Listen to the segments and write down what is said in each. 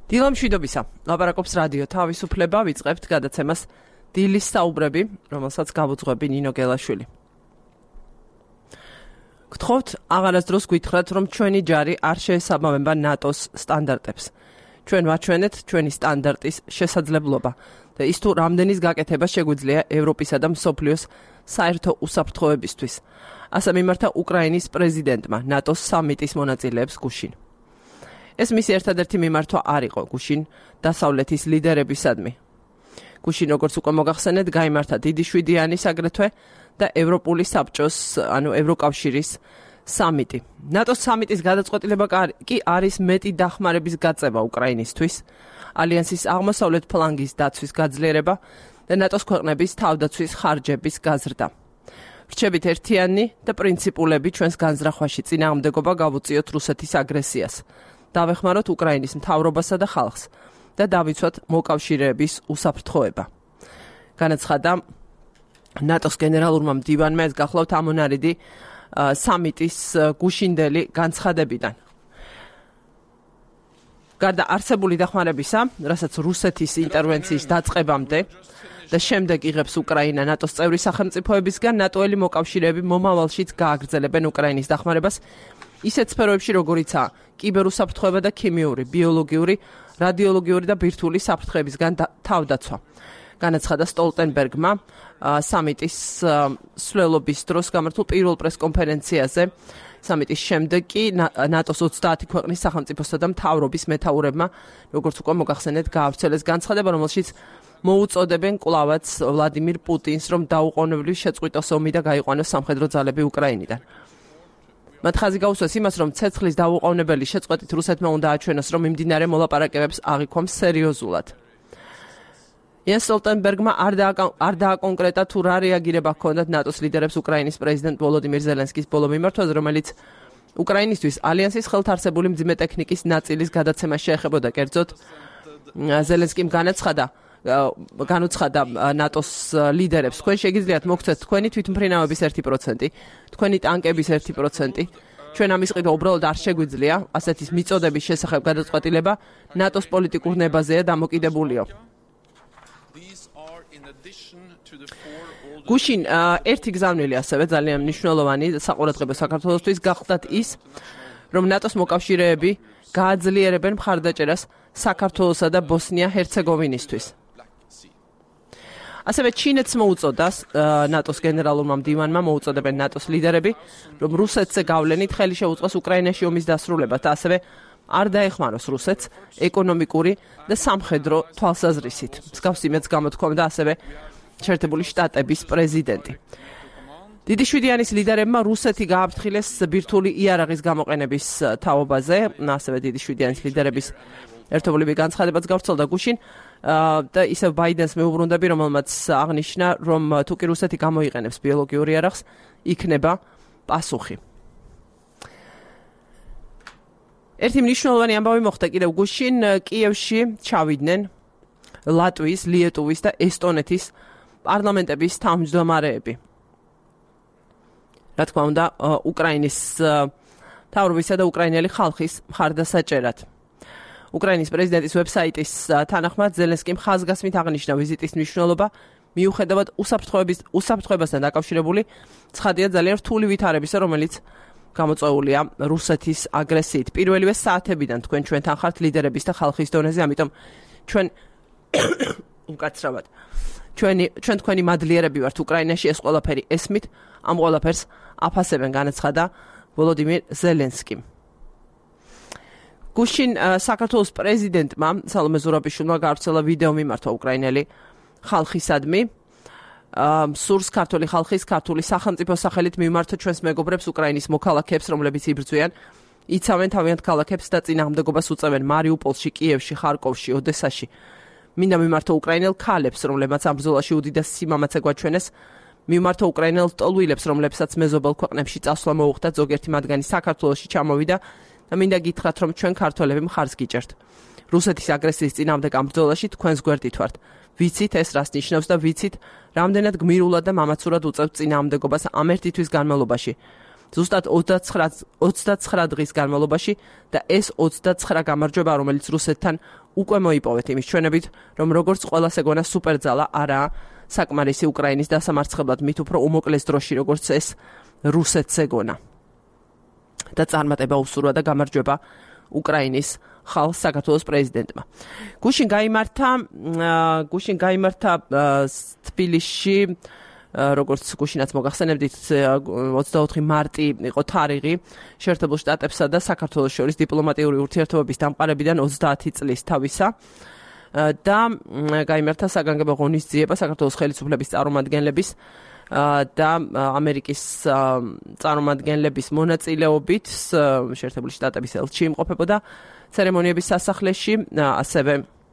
დილამშვიდობისა. ლაპარაკობს რადიო თავისუფლება, ვიწყებთ გადაცემას დილის საუბრები, რომელსაც გავუძღვები ნინო გელაშვილი. გთხოვთ, აღარასდროს გითხრათ, რომ ჩვენი ჯარი არ შეესაბამება ნატოს სტანდარტებს. ჩვენ ვაჩვენეთ ჩვენი სტანდარტის შესაძლებლობა და ის თუ რამდენის გაკეთება შეგვიძლია ევროპისა და მსოფლიოს საერთო უსაფრთხოებისთვის. ასე მიმართა უკრაინის პრეზიდენტმა ნატოს სამიტის მონაწილეებს გუშინ. ეს მისი ერთადერთი მიმართვა არ იყო გუშინ დასავლეთის ლიდერებისადმი. გუშინ, როგორც უკვე მოგახსენეთ, გაიმართა დიდი შვიდიანის აგრეთვე და ევროპული საბჭოს, ანუ ევროკავშირის სამიტი. ნატოს სამიტის გადაწყვეტილება კი არის მეტი დახმარების გაწევა უკრაინისთვის, ალიანსის აღმოსავლეთ ფლანგის დაცვის გაძლიერება და ნატოს ქვეყნების თავდაცვის ხარჯების გაზრდა. რჩებით ერთიანი და პრინციპულები ჩვენს განზრახვაში წინააღმდეგობა გავუწიოთ რუსეთის აგრესიას. დავეხმაროთ უკრაინის მთავრობასა და ხალხს და დავიცვათ მოკავშირეების უსაფრთხოება. განაცხადა ნატოს გენერალურმა მდივანმა, ეს გახლავთ ამონარიდი სამიტის გუშინდელი განცხადებიდან. გარდა არსებული დახმარებისა, რასაც რუსეთის ინტერვენციის დაწყებამდე და შემდეგ იღებს უკრაინა ნატოს წევრი სახელმწიფოებისგან, ნატოელი მოკავშირეები მომავალშიც გააგრძელებენ უკრაინის დახმარებას ისეთ სფეროებში, როგორიცაა კიბერუსაფრთხოება და ქიმიური, ბიოლოგიური, რადიოლოგიური და ბირთვული საფრთხეებისგან თავდაცვა. განაცხადა სტოლტენბერგმა სამიტის მსვლელობის დროს გამართულ პირველ პრესკონფერენციაზე. სამიტის შემდეგ კი ნატოს 30 ქვეყნის სახელმწიფოსა და მთავრობის მეთაურებმა, როგორც უკვე მოგახსენეთ, გაავრცელეს განცხადება, რომელშიც მოუწოდებენ კვლავაც ვლადიმირ პუტინს, რომ დაუყოვნებლივ შეწყვიტოს ომი და გაიყვანოს სამხედრო ძალები უკრაინიდან. მათ ხაზი გაუსვეს იმას, რომ ცეცხლის დაუყოვნებელი შეწყვეტით რუსეთმა უნდა აჩვენოს, რომ მიმდინარე მოლაპარაკებებს აღიქვამს სერიოზულად. იენს სტოლტენბერგმა არ დააკონკრეტა თუ რა რეაგირება ჰქონდათ ნატოს ლიდერებს უკრაინის პრეზიდენტ ვოლოდიმირ ზელენსკის ბოლო მიმართვაზე, რომელიც უკრაინისთვის ალიანსის ხელთარსებული მძიმე ტექნიკის ნაწილის გადაცემას შეეხებოდა. კერძოდ, ზელენსკიმ განუცხადა ნატოს ლიდერებს, თქვენ შეგიძლიათ მოგცეთ თქვენი თვითმფრინავების 1%, თქვენი ტანკების 1%. ჩვენ ამის ყიდვა უბრალოდ არ შეგვიძლია, ასეთის მიწოდების შესახებ გადაწყვეტილება ნატოს პოლიტიკურ ნებაზეა დამოკიდებულიო. გუშინ ერთი გზავნილი ასევე ძალიან მნიშვნელოვანი საყურადღებო საქართველოსთვის გახლდათ ის, რომ ნატოს მოკავშირეები გააძლიერებენ მხარდაჭერას საქართველოსა და ბოსნია-ჰერცეგოვინისთვის. ასევე ჩინეთს მოუწოდა ნატოს გენერალურმა მდივანმა მოუწოდებენ ნატოს ლიდერები, რომ რუსეთზე გავლენით ხელი შეუწყოს უკრაინაში ომის დასრულებას და ასევე არ დაეხმაროს რუსეთს ეკონომიკური და სამხედრო თვალსაზრისით. მსგავს იმედს გამოთქვამდა ასევე შეერთებული შტატების პრეზიდენტი. დიდი შვიდიანის ლიდერებმა რუსეთი გააფრთხილეს ბირთვული იარაღის გამოყენების თაობაზე, ასევე დიდი შვიდიანის ლიდერების ერთობლივი განცხადებაც გავრცელდა გუშინ და ისევ ბაიდენს მეუბრუნდები, რომელმაც აღნიშნა, რომ თუ კი რუსეთი გამოიყენებს ბიოლოგიურ იარაღს, იქნება პასუხი. ერთი მნიშვნელოვანი ამბავი მოხდა კიდევ გუშინ, კიევში ჩავიდნენ ლატვიის, ლიეტუვის და ესტონეთის პარლამენტების თავმჯდომარეები. რა თქმა უნდა, უკრაინის მთავრობისა და უკრაინელი ხალხის მხარდასაჭერად. უკრაინის პრეზიდენტის ვებსაიტის თანახმად ზელენსკიმ ხაზგასმით აღნიშნა ვიზიტის მნიშვნელობა, მიუხედავად უსაფრთხოებასთან დაკავშირებული ცხადია ძალიან რთული ვითარებისა, რომელიც გამოწვეულია რუსეთის აგრესიით. პირველივე საათებიდან თქვენ ჩვენთან ხართ ლიდერების და ხალხის დონეზე, ამიტომ ჩვენ უკაცრავად ჩვენ თქვენი მადლიერები ვართ უკრაინაში, ეს ყველაფერი ესმით, ამ ყველაფერს აფასებენ, განაცხადა ვოლოდიმირ ზელენსკიმ. გუშინ საქართველოს პრეზიდენტმა სალომე ზურაბიშვილმა გაავრცელა ვიდეო მიმართვა უკრაინელი ხალხისადმი. სურს ქართული ხალხის ქართული სახელმწიფო სახელით მიმართოთ ჩვენს მეგობრებს უკრაინის მოქალაქეებს, რომლებიც იბრძვიან, იცავენ თავიანთ ქალაქებს და წინააღმდეგობას უწევენ მარიუპოლში, კიევში, ხარკოვში, ოდესაში. მინდა მიმართო უკრაინელ ქალებს, რომლებმაც ამ ბრძოლაში უდიდეს სიმამაცე გვაჩვენეს, მიმართო უკრაინელ ტოლვილებს, რომლებსაც მეზობელ ქვეყნებში წასვლა მოუხდათ, ზოგიერთი მათგანი საქართველოში ჩამოვიდა და მინდა გითხრათ, რომ ჩვენ ქართველები მხარს გიჭერთ. რუსეთის აგრესიის წინააღმდეგ ამ ბრძოლაში თქვენს გვერდით ვართ. ვიცით ეს რას ნიშნავს და ვიცით, რამდენად გმირულად და მამაცურად უწევთ წინააღმდეგობას ამ ერთი თვის განმავლობაში. ზუსტად 29 დღის განმავლობაში და ეს 29 გამარჯვება, რომელიც რუსეთთან უკვე მოიპოვეთ იმის ჩვენებით, რომ როგორც ყველას ეგონა სუპერძალა არაა საკმარისი უკრაინის დასამარცხებლად, მით უფრო უმოკლეს დროში, როგორც ეს რუსეთს ეგონა. და წარმატება უსურვა და გამარჯვება უკრაინის ხალხს საქართველოს პრეზიდენტმა. გუშინ გაიმართა თბილისში, როგორც გუშინაც მოგახსენებდით, 24 მარტი იყო თარიღი შეერთებულ შტატებსა და საქართველოს შორის დიპლომატიური ურთიერთობების დამყარებიდან 30 წლის თავისა და გაიმართა საგანგებო ღონისძიება საქართველოს ხელისუფლების წარმომადგენლების და ამერიკის წარმომადგენლების მონაწილეობით შეერთებული შტატების ელჩი იმყოფებოდა ცერემონიების სასახლეში, ასევე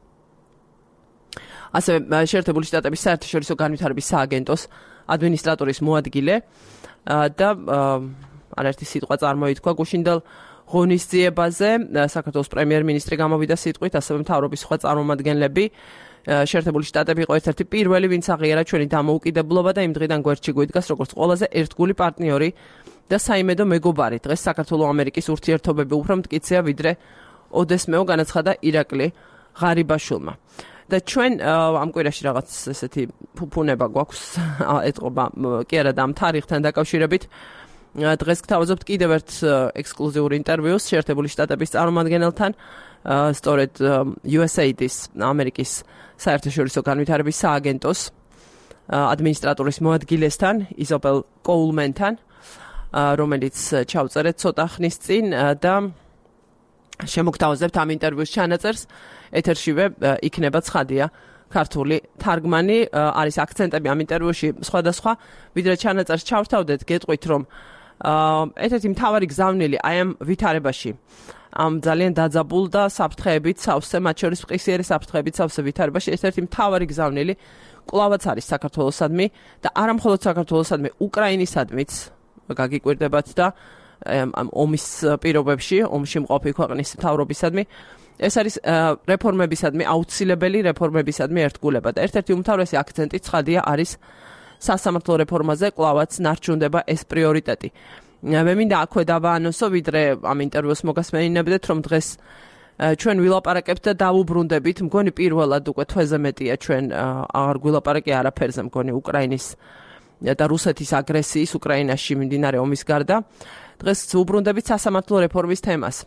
შეერთებული შტატების საერთაშორისო განვითარების სააგენტოს ადმინისტრატორის მოადგილე და არაერთი სიტყვა წარმოითქვა გუშინდელ ღონისძიებაზე. საქართველოს პრემიერ-მინისტრი გამოვიდა სიტყვით, ასევე მთავრობის სხვა წარმომადგენლები. შეერთებული შტატები იყო ერთ-ერთი პირველი, ვინც აღიარა ჩვენი დამოუკიდებლობა და იმ დღიდან გვერდში გვიდგას როგორც ყველაზე ერთგული პარტნიორი და საიმედო მეგობარი. დღეს საქართველო-ამერიკის ურთიერთობები უფრო მტკიცეა, ვიდრე ოდესმეო, განაცხადა ირაკლი ღარიბაშვილმა. და ჩვენ ამ კვირაში რაღაც ესეთი ფუფუნება გვაქვს ეთყობა კი არა და ამ თარიღთან დაკავშირებით. დღეს გთავაზობთ კიდევ ერთ ექსკლუზიურ ინტერვიუს შეერთებული შტატების წარმომადგენელთან, სწორედ USAID-ის, ამერიკის საერთაშორისო განვითარების სააგენტოს ადმინისტრატორის მოადგილესთან, იზაბელ კოულმენთან, რომელიც ჩავწერეთ ცოტა ხნის წინ და შემოგთავაზებთ ამ ინტერვიუს ჩანაწერს. ეთერშივე იქნება ცხადია ქართული თარგმანი, არის აქცენტები ამ ინტერვიუში სხვადასხვა, ვიდრე ჩანაწერს ჩავთავდეთ, გეტყვით რომ ერთ-ერთი მთავარი გზავნილი აი ამ ვითარებაში, ამ ძალიან დაძაბულ და საფრთხეებით სავსე, მათ შორის მყისიერი საფრთხეებით სავსე ვითარებაში ერთ-ერთი მთავარი გზავნილი კვლავაც არის საქართველოსადმი და არა მხოლოდ საქართველოსადმი, უკრაინისადმიც გაგიკვირდებათ და ამ ომის პირობებში, ომში მყოფი ქვეყნის მთავრობისადმი ეს არის რეფორმებისადმი, აუცილებელი რეფორმებისადმი ერთგულება და ერთ-ერთი უმთავრესი აქცენტი ცხადია არის სასამართლო რეფორმაზე, კვლავაც ნარჩუნდება ეს პრიორიტეტი. მე მინდა აქვე დავაანონსო, ვიდრე ამ ინტერვიუს მოგასმენინებდეთ, რომ დღეს ჩვენ ვილაპარაკებთ და დავუბრუნდებით, მგონი პირველად უკვე თვეზე მეტია ჩვენ აღარ გვილაპარაკი არაფერზე, მგონი უკრაინის და რუსეთის აგრესიის უკრაინაში მიმდინარე ომის გარდა. დღეს ვუბრუნდებით სასამართლო რეფორმის თემას.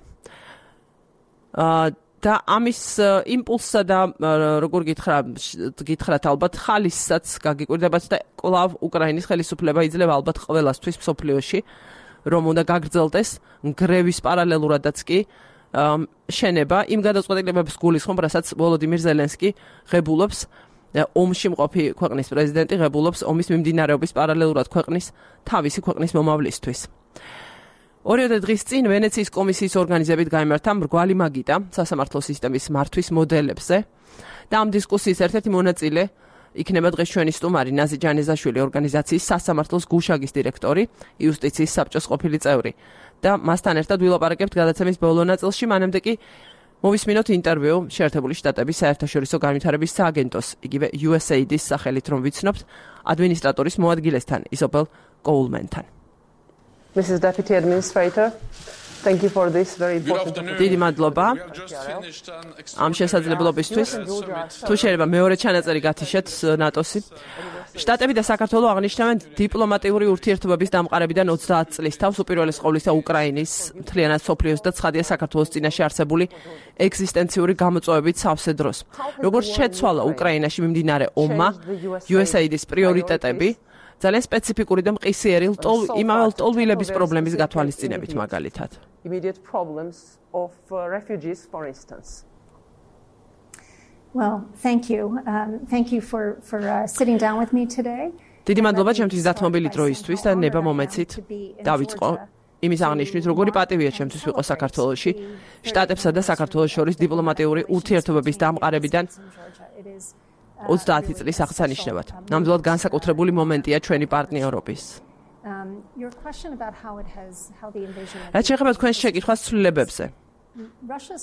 და ამის იმპულსსა და როგორ გითხრათ ალბათ ხალისაც გაგიკვირდებათ და კვლავ უკრაინის ხელისუფლება იძლევა ალბათ ყველასთვის მსოფლიოში, რომ უნდა გაგრძელდეს გრევის პარალელურადაც კი შენება იმ გადაწყვეტილებების გულისხმობ, რასაც ვოლოდიმირ ზელენსკი ღებულობს, ომში მყოფი ქვეყნის პრეზიდენტი ღებულობს ომის მიმდინარეობის პარალელურად ქვეყნის თავისი ქვეყნის მომავლისთვის. 2 დღის წინ ვენეციის კომისიის ორგანიზებით გაიმართა მრგვალი მაგიდა სასამართლო სისტემის მართვის მოდელებზე და ამ დისკუსიის ერთ-ერთი მონაწილე იქნება დღეს ჩვენი სტუმარი ნაზი ჯანეზაშვილი, ორგანიზაციის სასამართლოს გუშაგის დირექტორი, იუსტიციის საბჭოს ყოფილი წევრი და მასთან ერთად ვილაპარაკებთ გადაცემის ბოლო ნაწილში, მანამდე კი მოვისმინოთ ინტერვიუ შეერთებული შტატების საერთაშორისო განვითარების სააგენტოს, იგივე USAID-ის სახელით რომ ვიცნობთ, ადმინისტრატორის მოადგილესთან, იზაბელ კოულმენთან. Mrs. Deputy Administrator, thank you for this very important. დიდი მადლობა ამ შესაძლებლობისთვის. თუ შეიძლება მეორე ჩანაწერი გათიშეთ ნატოსი. შტატები და საქართველო აღნიშნავენ დიპლომატიური ურთიერთობების დამყარებიდან 30 წლის თავს უპირველეს ყოვლისა უკრაინის მთლიანად სოფლიოს და ცხადია საქართველოს წინაშე არსებული ეგზისტენციური გამოწვევებით სავსე დროს. როგორც შეცვალა უკრაინაში მიმდინარე ომმა, USAID-ის პრიორიტეტები ძალიან სპეციფიკური და მყისიერი იმავე ლტოლვილების პრობლემის გათვალისწინებით მაგალითად. Immediate problems of refugees, for instance. Well, thank you. Thank you for sitting down with me today. დიდი მადლობა ჩემთვის დათმობილი დროისთვის და ნება მომეცით დავიწყო იმის აღნიშვნით, როგორი პატივია ჩემთვის ვიყო საქართველოში, შტატებსა და საქართველოს შორის დიპლომატიური ურთიერთობების დამყარებიდან 30 წლის აღსანიშნავად. ნამდვილად განსაკუთრებული მომენტია ჩვენი პარტნიორობის. რაც შეეხება თქვენს შეკითხვას ცვლილებებზე.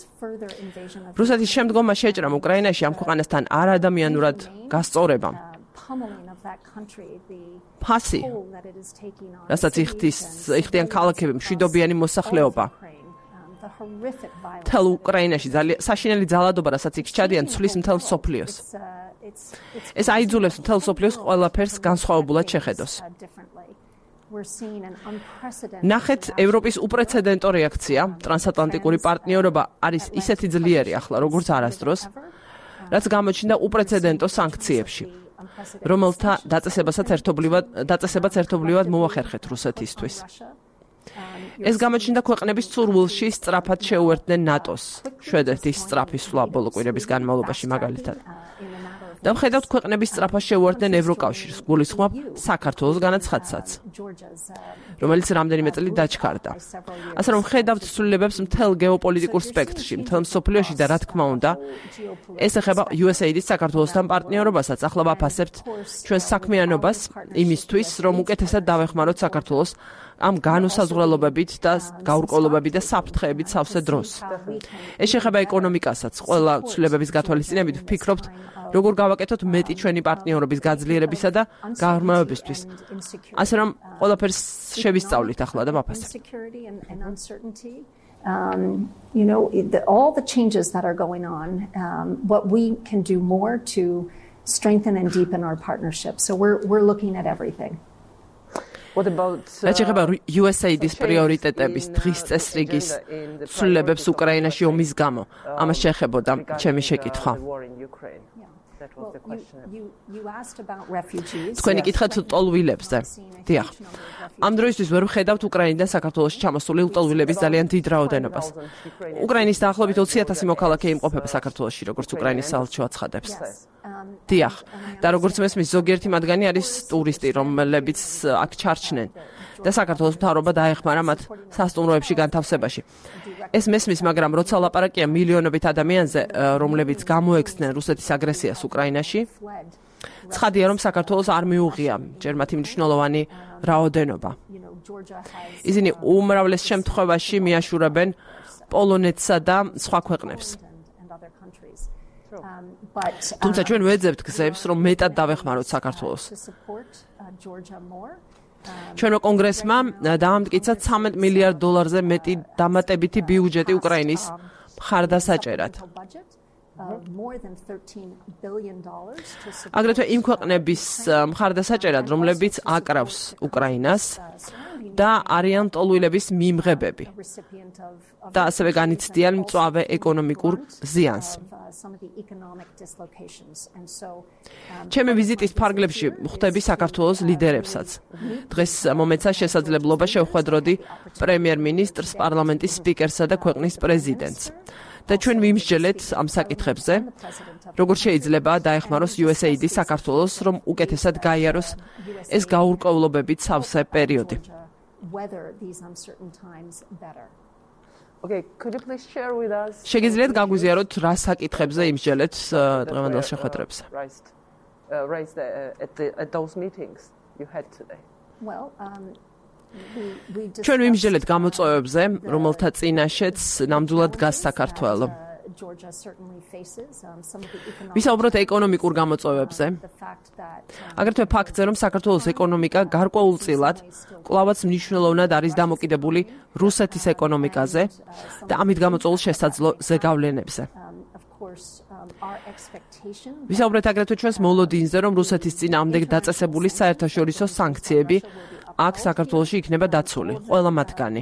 რუსეთის შემდგომმა შეჭრამ უკრაინაში ამ ქვეყანასთან არაადამიანურად გასწორებამ ფასი, რასაც იხდიან ქალაქები, მშვიდობიანი მოსახლეობა. მთელ უკრაინაში საშინელი ძალადობა, რასაც იქ ჩადიან, ცვლის მთელ მსოფლიოს. ეს აიძულებს მთელ მსოფლიოს ყველაფერს განსხვავებულად შეხედოს. ნახეთ ევროპის უპრეცედენტო რეაქცია, ტრანსატლანტიკური პარტნიორობა არის ისეთი ძლიერი ახლა, როგორც არასდროს, რაც გამოჩნდა უპრეცედენტო სანქციებში, რომელთა დაწესებაც ერთობლივად მოახერხეთ რუსეთისთვის. ეს გამოჩნდა ქვეყნების ცურვილში სწრაფად შეუერთდნენ ნატოს, შვედეთის სწრაფი სვლა ბოლო კვირების განმავლობაში მაგალითად. და ვხედავთ ქვეყნების სწრაფად შეუერთდნენ ევროკავშირს, გულისხმობ საქართველოს განაცხადსაც, რომელიც რამდენიმე წელი დაჩქარდა. ასე რომ ვხედავთ ცვლილებებს მთელ გეოპოლიტიკურ სპექტრში, მთელ მსოფლიოში და რა თქმა უნდა, ეს ეხება USAID-ის საქართველოსთან პარტნიორობასაც. ახლა ვაფასებთ ჩვენ საქმიანობას იმისთვის, რომ უკეთესად დავეხმაროთ საქართველოს ამ განუსაზღვრელობებით და გაურკვევლობებით და საფრთხეებით სავსე დროს. ეს შეეხება ეკონომიკასაც. ყველა ცვლილებების გათვალისწინებით ვფიქრობთ, როგორ გავაკეთოთ მეტი ჩვენი პარტნიორობის გაძლიერებისა და გაღრმავებისთვის. ასე რომ ყველაფერს შევისწავლით ახლა და ვაფასებთ. All the changes that are going on, what we can do more to strengthen and deepen our partnership. So we're looking at everything. რაც ეხება USAID-ის პრიორიტეტების დღის წესრიგის ცვლილებებს უკრაინაში ომის გამო, ამას შეეხებოდა ჩემი შეკითხვა. თქვენი კითხეთ ლტოლვილებზე. დიახ. ამ დროისთვის ვერ ვხედავთ უკრაინიდან საქართველოში ჩამოსული ლტოლვილების ძალიან დიდ რაოდენობას. უკრაინის დაახლოებით 20,000 მოქალაქე იმყოფება საქართველოში, როგორც უკრაინის საელჩო აცხადებს. დიახ. და როგორც მესმის, ზოგიერთი მათგანი არის ტურისტი, რომლებიც აქ ჩარჩნენ და საქართველოს მთავრობა დაეხმარა მათ სასტუმროებში განთავსებაში. ეს მესმის, მაგრამ როცა ლაპარაკია მილიონობით ადამიანზე, რომლებიც გამოექცნენ რუსეთის აგრესიას უკრაინაში, ცხადია, რომ საქართველოს არ მიუღია ჯერ მათი მნიშვნელოვანი რაოდენობა. ისინი უმრავლეს შემთხვევაში მიაშურებენ პოლონეთსა და სხვა ქვეყნებს. თუმცა ჩვენ ვეძებთ გზებს, რომ მეტად დავეხმაროთ საქართველოს. ჩვენო კონგრესმა დაამტკიცა $13 მილიარდზე მეტი დამატებითი ბიუჯეტი უკრაინის მხარდასაჭერად. აგრეთვე იმ ქვეყნების მხარდასაჭერად, რომლებიც აკრავს უკრაინას და არიან ლტოლვილების მიმღებები და ასევე განიცდიან მწვავე ეკონომიკურ ზიანს. ჩემი ვიზიტის ფარგლებში ვხვდები საქართველოს ლიდერებსაც. დღეს მომეცა შესაძლებლობა შევხვედროდი პრემიერ-მინისტრს, პარლამენტის სპიკერსა და ქვეყნის პრეზიდენტს. და ჩვენ ვიმსჯელეთ ამ საკითხებზე, როგორ შეიძლება დაეხმაროს USAID საქართველოს, რომ უკეთესად გაიაროს ეს გაურკვევლობებით სავსე პერიოდი. შეგიძლიათ გაგვიზიაროთ, რა საკითხებზე იმსჯელეთ დღევანდელ შეხვედრებზე? ჩვენ ვიმსჯელეთ გამოწვევებზე, რომელთა წინაშეც ნამდვილად დგას საქართველო. ვისაუბროთ ეკონომიკურ გამოწვევებზე. აგრეთვე ფაქტზე, რომ საქართველოს ეკონომიკა გარკვეულწილად კვლავაც მნიშვნელოვნად არის დამოკიდებული რუსეთის ეკონომიკაზე და ამით გამოწვეულ შესაძლო ზეგავლენებზე. ვისაუბრეთ აგრეთვე ჩვენს მოლოდინზე, რომ რუსეთის წინააღმდეგ დაწესებული საერთაშორისო სანქციები აქ საქართველოში იქნება დაცული, ყველა მათგანი.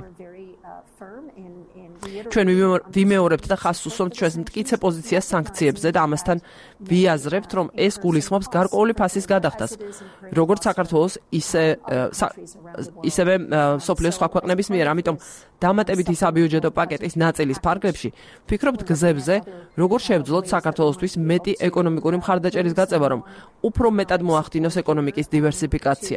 ჩვენ ვიმეორებთ და ხაზს უსვამთ ჩვენს მტკიცე პოზიციას სანქციებზე და ამასთან ვიაზრებთ, რომ ეს გულისხმობს გარკვეული ფასის გადახდას, როგორც საქართველოს, ისევე მსოფლიოს სხვა ქვეყნების მიერ. ამიტომ დამატებითი საბიუჯეტო პაკეტის ნაწილის ფარგლებში ვფიქრობთ გზებზე, როგორ შევძლოთ საქართველოსთვის მეტი ეკონომიკური მხარდაჭერის გაწევა, რომ უფრო მეტად მოახდინოს ეკონომიკის დივერსიფიკაცია.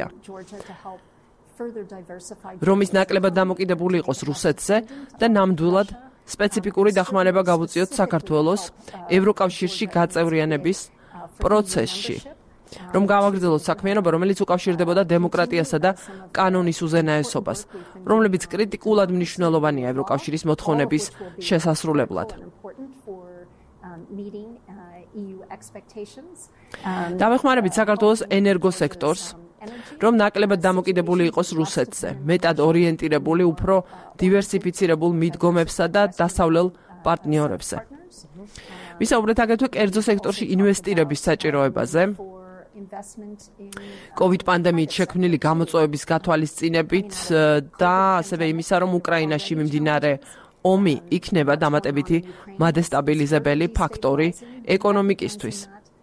რომ ის ნაკლებად დამოკიდებული იყოს რუსეთზე და ნამდვილად სპეციფიკური დახმარება გავუწიოთ საქართველოს ევროკავშირში გაწევრიანების პროცესში. რომ გავაგრძელოთ საქმიანობა, რომელიც უკავშირდებოდა დემოკრატიასა და კანონის უზენაესობას, რომლებიც კრიტიკულად მნიშვნელოვანია ევროკავშირის მოთხოვნების შესასრულებლად. meeting EU expectations. დავეხმარებით საქართველოს ენერგოსექტორს, რომ ნაკლებად დამოკიდებული იყოს რუსეთზე, მეტად ორიენტირებული უფრო დივერსიფიცირებულ მიდგომებსა და დასავლელ პარტნიორებზე. ვისაუბრეთ აგრეთვე კერძო სექტორში ინვესტირების საჭიროებაზე, COVID პანდემიით შექმნილი გამოწვევების გათვალისწინებით და ასევე იმისა, რომ უკრაინაში მიმდინარე ომი იქნება დამატებითი მადესტაბილიზებელი ფაქტორი ეკონომიკისთვის.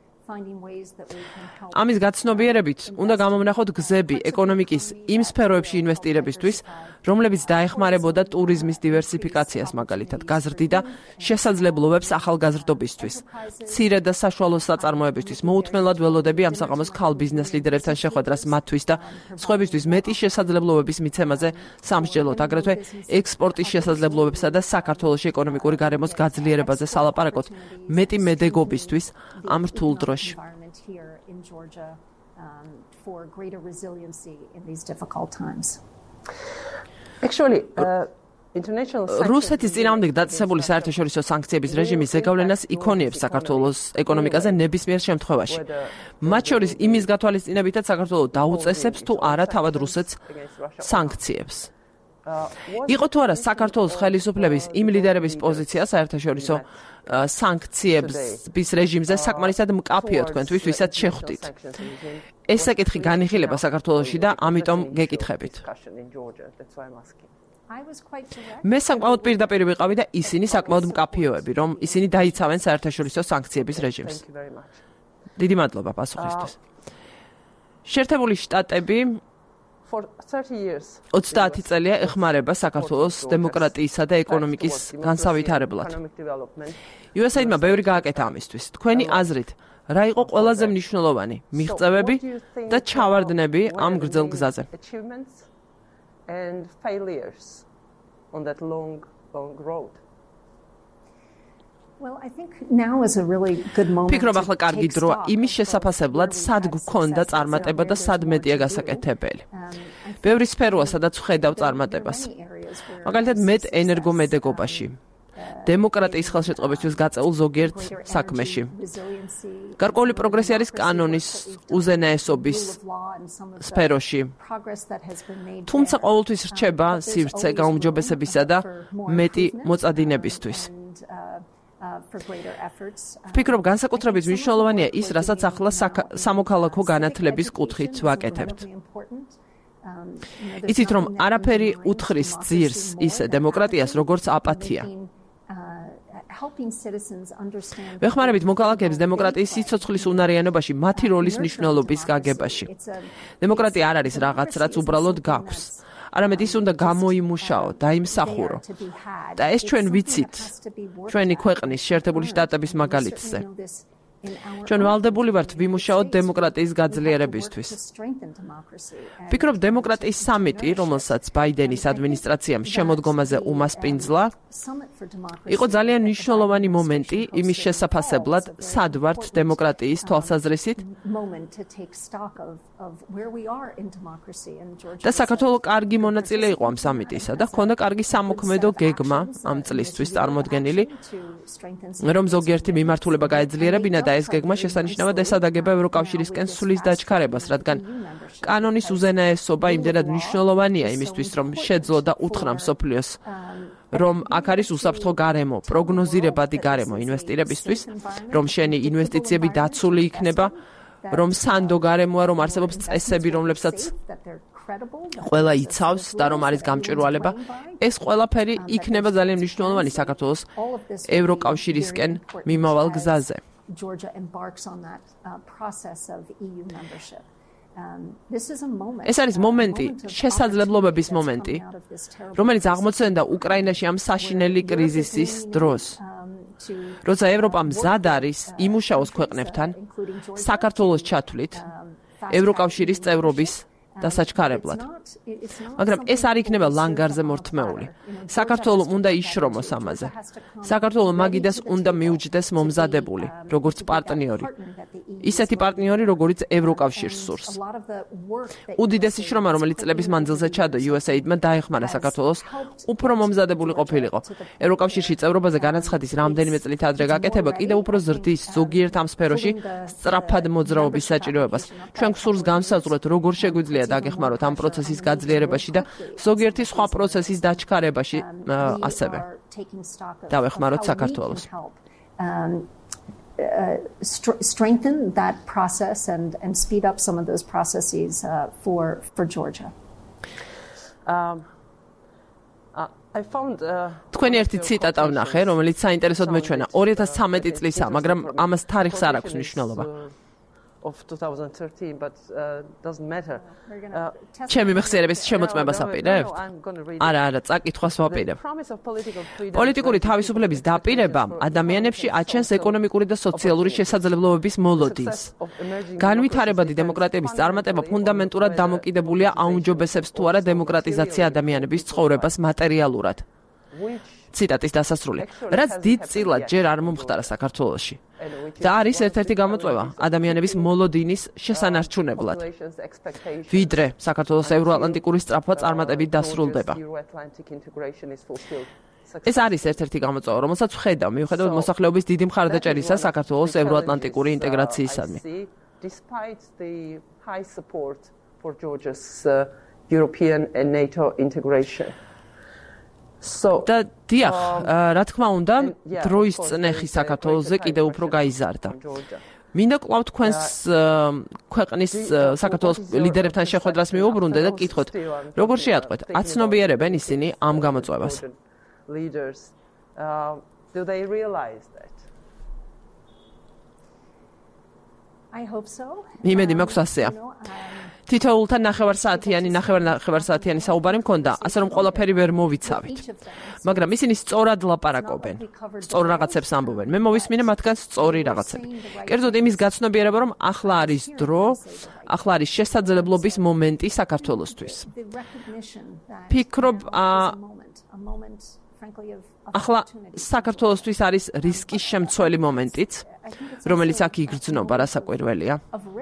ამის გაცნობიერებით უნდა გამოვნახოთ გზები ეკონომიკის იმ სფეროებში ინვესტირებისთვის, რომლებიც დაეხმარებოდა ტურიზმის დივერსიფიკაციას, მაგალითად, გაზრდიდა შესაძლებლობებს ახალგაზრდობისთვის, მცირე და საშუალო საწარმოებისთვის, მოუთმენლად ველოდები ამ საღამოს ქალ ბიზნეს ლიდერებთან შეხვედრას მათთვის და სხვებისთვის მეტი შესაძლებლობების მიცემაზე სამსჯელოდ, აგრეთვე ექსპორტის შესაძლებლობებსა და საქართველოს ეკონომიკური გარემოს გაძლიერებაზე სალაპარაკოთ, მეტი მედეგობისთვის ამ რთულ დროში. Environment here in Georgia for greater resiliency in these difficult times. Actually, რუსეთის წინააღმდეგ დაწესებული საერთაშორისო სანქციების რეჟიმის ზეგავლენას იქონიებს საქართველოს ეკონომიკაზე ნებისმიერ შემთხვევაში. მათ შორის იმის გათვალისწინებითაც საქართველოს დაუწესებს თუ არა თავად რუსეთს სანქციებს. იყო თუ არა საქართველოს ხელისუფლების იმ ლიდერების პოზიცია საერთაშორისო სანქციების რეჟიმზე საკმარისად მკაფიო თქვენთვის, ვისაც შეხვდით. ეს საკითხი განიხილება საქართველოში და ამიტომ გეკითხებით. მე საკმაოდ პირდაპირ ვიყავი და ისინი საკმაოდ მკაფიოები, რომ ისინი დაიცავენ საერთაშორისო სანქციების რეჟიმს. დიდი მადლობა პასუხისთვის. შეერთებული შტატები 30 წელია ეხმარება საქართველოს დემოკრატიისა და ეკონომიკის განსავითარებლად. USAID-მა ბევრი გააკეთა ამისთვის. თქვენი აზრით, რა იყო ყველაზე მნიშვნელოვანი მიღწევები და ჩავარდნები ამ გრძელ გზაზე? Well, I think now is a really good moment. ფიქრობ ახლა კარგი დროა იმის შესაფასებლად, სად გქონდა წარმატება და სად მეტია გასაკეთებელი. ბევრი სფეროა, სადაც ვხედავ წარმატებას. მაგალითად, მეტ ენერგომედეგობაში, დემოკრატიის ხელშეწყობისთვის გაწეულ ზოგიერთ საქმეში. გარკვეული პროგრესი არის კანონის უზენაესობის სფეროში. თუმცა ყოველთვის რჩება სივრცე გაუმჯობესებისა და მეტი მოწადინებისთვის. ვფიქრობ, განსაკუთრებით მნიშვნელოვანია ის, რასაც ახლა სამოქალაქო განათლების კუთხით ვაკეთებთ. იცით, რომ არაფერი უთხრის ძირს ისე დემოკრატიას, როგორც აპათია. ვეხმარებით მოქალაქეებს დემოკრატიის სიცოცხლის უნარიანობაში, მათი როლის მნიშვნელობის გაგებაში. დემოკრატია არ არის რაღაც, რაც უბრალოდ გაქვს. არამედ ის უნდა გამოიმუშაო, დაიმსახურო. და ეს ჩვენ ვიცით, ჩვენი ქვეყნის შეერთებული შტატების მაგალითზე. ჩვენ ვალდებული ვართ ვიმუშაოთ დემოკრატიის გაძლიერებისთვის. ვფიქრობ, დემოკრატიის სამიტი, რომელსაც ბაიდენის ადმინისტრაციამ შემოდგომაზე უმასპინძლა, იყო ძალიან მნიშვნელოვანი მომენტი იმის შესაფასებლად, სად ვართ დემოკრატიის თვალსაზრისით. და საქართველოს კარგი მონაწილე იყო ამ სამიტისა და ჰქონდა კარგი სამოქმედო გეგმა ამ წლისთვის წარმოდგენილი, რომ ზოგიერთი მიმართულება გაეძლიერებინა და ეს გეგმა შესანიშნავად ესადაგება ევროკავშირისკენ სulis დაჩქარებას, რადგან კანონის უზენაესობა იმდენად მნიშვნელოვანია იმისთვის, რომ შეძლო და უთხრა მსოფლიოს, რომ აქ არის უსაფრთხო გარემო, პროგნოზირებადი გარემო ინვესტირებისთვის, რომ შენი ინვესტიციები დაცული იქნება, რომ სანდო გარემოა, რომ არსებობს წესები, რომლებსაც ყველა იცავს და რომ არის გამჭვირვალება, ეს ყველაფერი იქნება ძალიან მნიშვნელოვანი საქართველოს ევროკავშირისკენ მიმავალ გზაზე. Georgia embarks on that process of EU membership. ეს არის მომენტი, შესაძლებლობების მომენტი, რომელიც აღმოცენდა უკრაინაში ამ საშინელი კრიზისის დროს. როცა ევროპა მზად არის იმუშაოს ქვეყნებთან, საქართველოს ჩათვლით, ევროკავშირის წევრობის და საჩქარებლად. მაგრამ ეს არ იქნება ლანგარზე მორთმეული. საქართველოს უნდა იშრომოს ამაზე. საქართველოს მაგიდას უნდა მიუჯდეს მომზადებული, როგორც პარტნიორი. ისეთი პარტნიორი, როგორც ევროკავშირს სურს. უდიდესი შრომა, რომელიც წლების მანძილზე ჩადო USAID-მა დაეხმარა საქართველოს უფრო მომზადებული ყოფილიყო. ევროკავშირში წევრობაზე განაცხადის რამდენიმე წლით ადრე გაკეთება კიდევ უფრო ზრდის ზოგიერთ ამ სფეროში სწრაფად მოძრაობის საჭიროებას. ჩვენ გვსურს განსაზღვროთ, როგორ შეგვიძლია დაგეხმაროთ ამ პროცესის გაძლიერებაში და ზოგიერთი სხვა პროცესის დაჩქარებაში ასევე. დავეხმაროთ საქართველოს. Strengthen that process and speed up some of those processes for Georgia. თქვენი ერთი ციტატა ვნახე, რომელიც საინტერესოდ მეჩვენა. 2013 წლისა, მაგრამ ამას თარიღს არ აქვს მნიშვნელობა. Of 2013, but doesn't matter. ჩემი მეხსიერების შემოწმებას აპირებთ? არა, წაკითხვას ვაპირებ. პოლიტიკური თავისუფლების დაპირება ადამიანებში აჩენს ეკონომიკური და სოციალური შესაძლებლობების მოლოდინს. განვითარებადი დემოკრატიების წარმატება ფუნდამენტურად დამოკიდებულია აუმჯობესებს თუ არა დემოკრატიზაცია ადამიანების ცხოვრებას მატერიალურად. ციტატის დასასრული. რაც დიდწილად ჯერ არ მომხდარა საქართველოში. და არის ერთ-ერთი გამოწვევა ადამიანების მოლოდინის შესანარჩუნებლად. ვიდრე საქართველოს ევროატლანტიკური სწრაფვა წარმატებით დასრულდება. ეს არის ერთ-ერთი გამოწვევა, რომელსაც ვხედავ, მიუხედავად მოსახლეობის დიდი მხარდაჭერისა საქართველოს ევროატლანტიკური ინტეგრაციისადმი. Despite the high support for Georgia's European and NATO integration. და დიახ, რა თქმა უნდა, დროის წნეხი საქართველოსზე კიდევ უფრო გაიზარდა. მინდა კვლავ თქვენს ქვეყნის საქართველოს ლიდერებთან შეხვედრას მიუბრუნდე და გკითხოთ, როგორ შეატყვეთ, აცნობიერებენ ისინი ამ გამოწვევას? Do they realize that? I hope so. იმედი მაქვს ასეა. თითოეულთან ნახევარ-საათიანი საუბარი მქონდა, ასე რომ ყველაფერი ვერ მოვიცავით. მაგრამ ისინი სწორად ლაპარაკობენ, სწორ რაღაცებს ამბობენ. მე მოვისმინე მათგან სწორი რაღაცები. კერძოდ იმის გაცნობიერება, რომ ახლა არის დრო, ახლა არის შესაძლებლობის მომენტი საქართველოსთვის. ფიქრობ, ახლა საქართველოსთვის არის რისკის შემცველი მომენტიც, რომელიც აქ იგრძნობა, რასაკვირველია.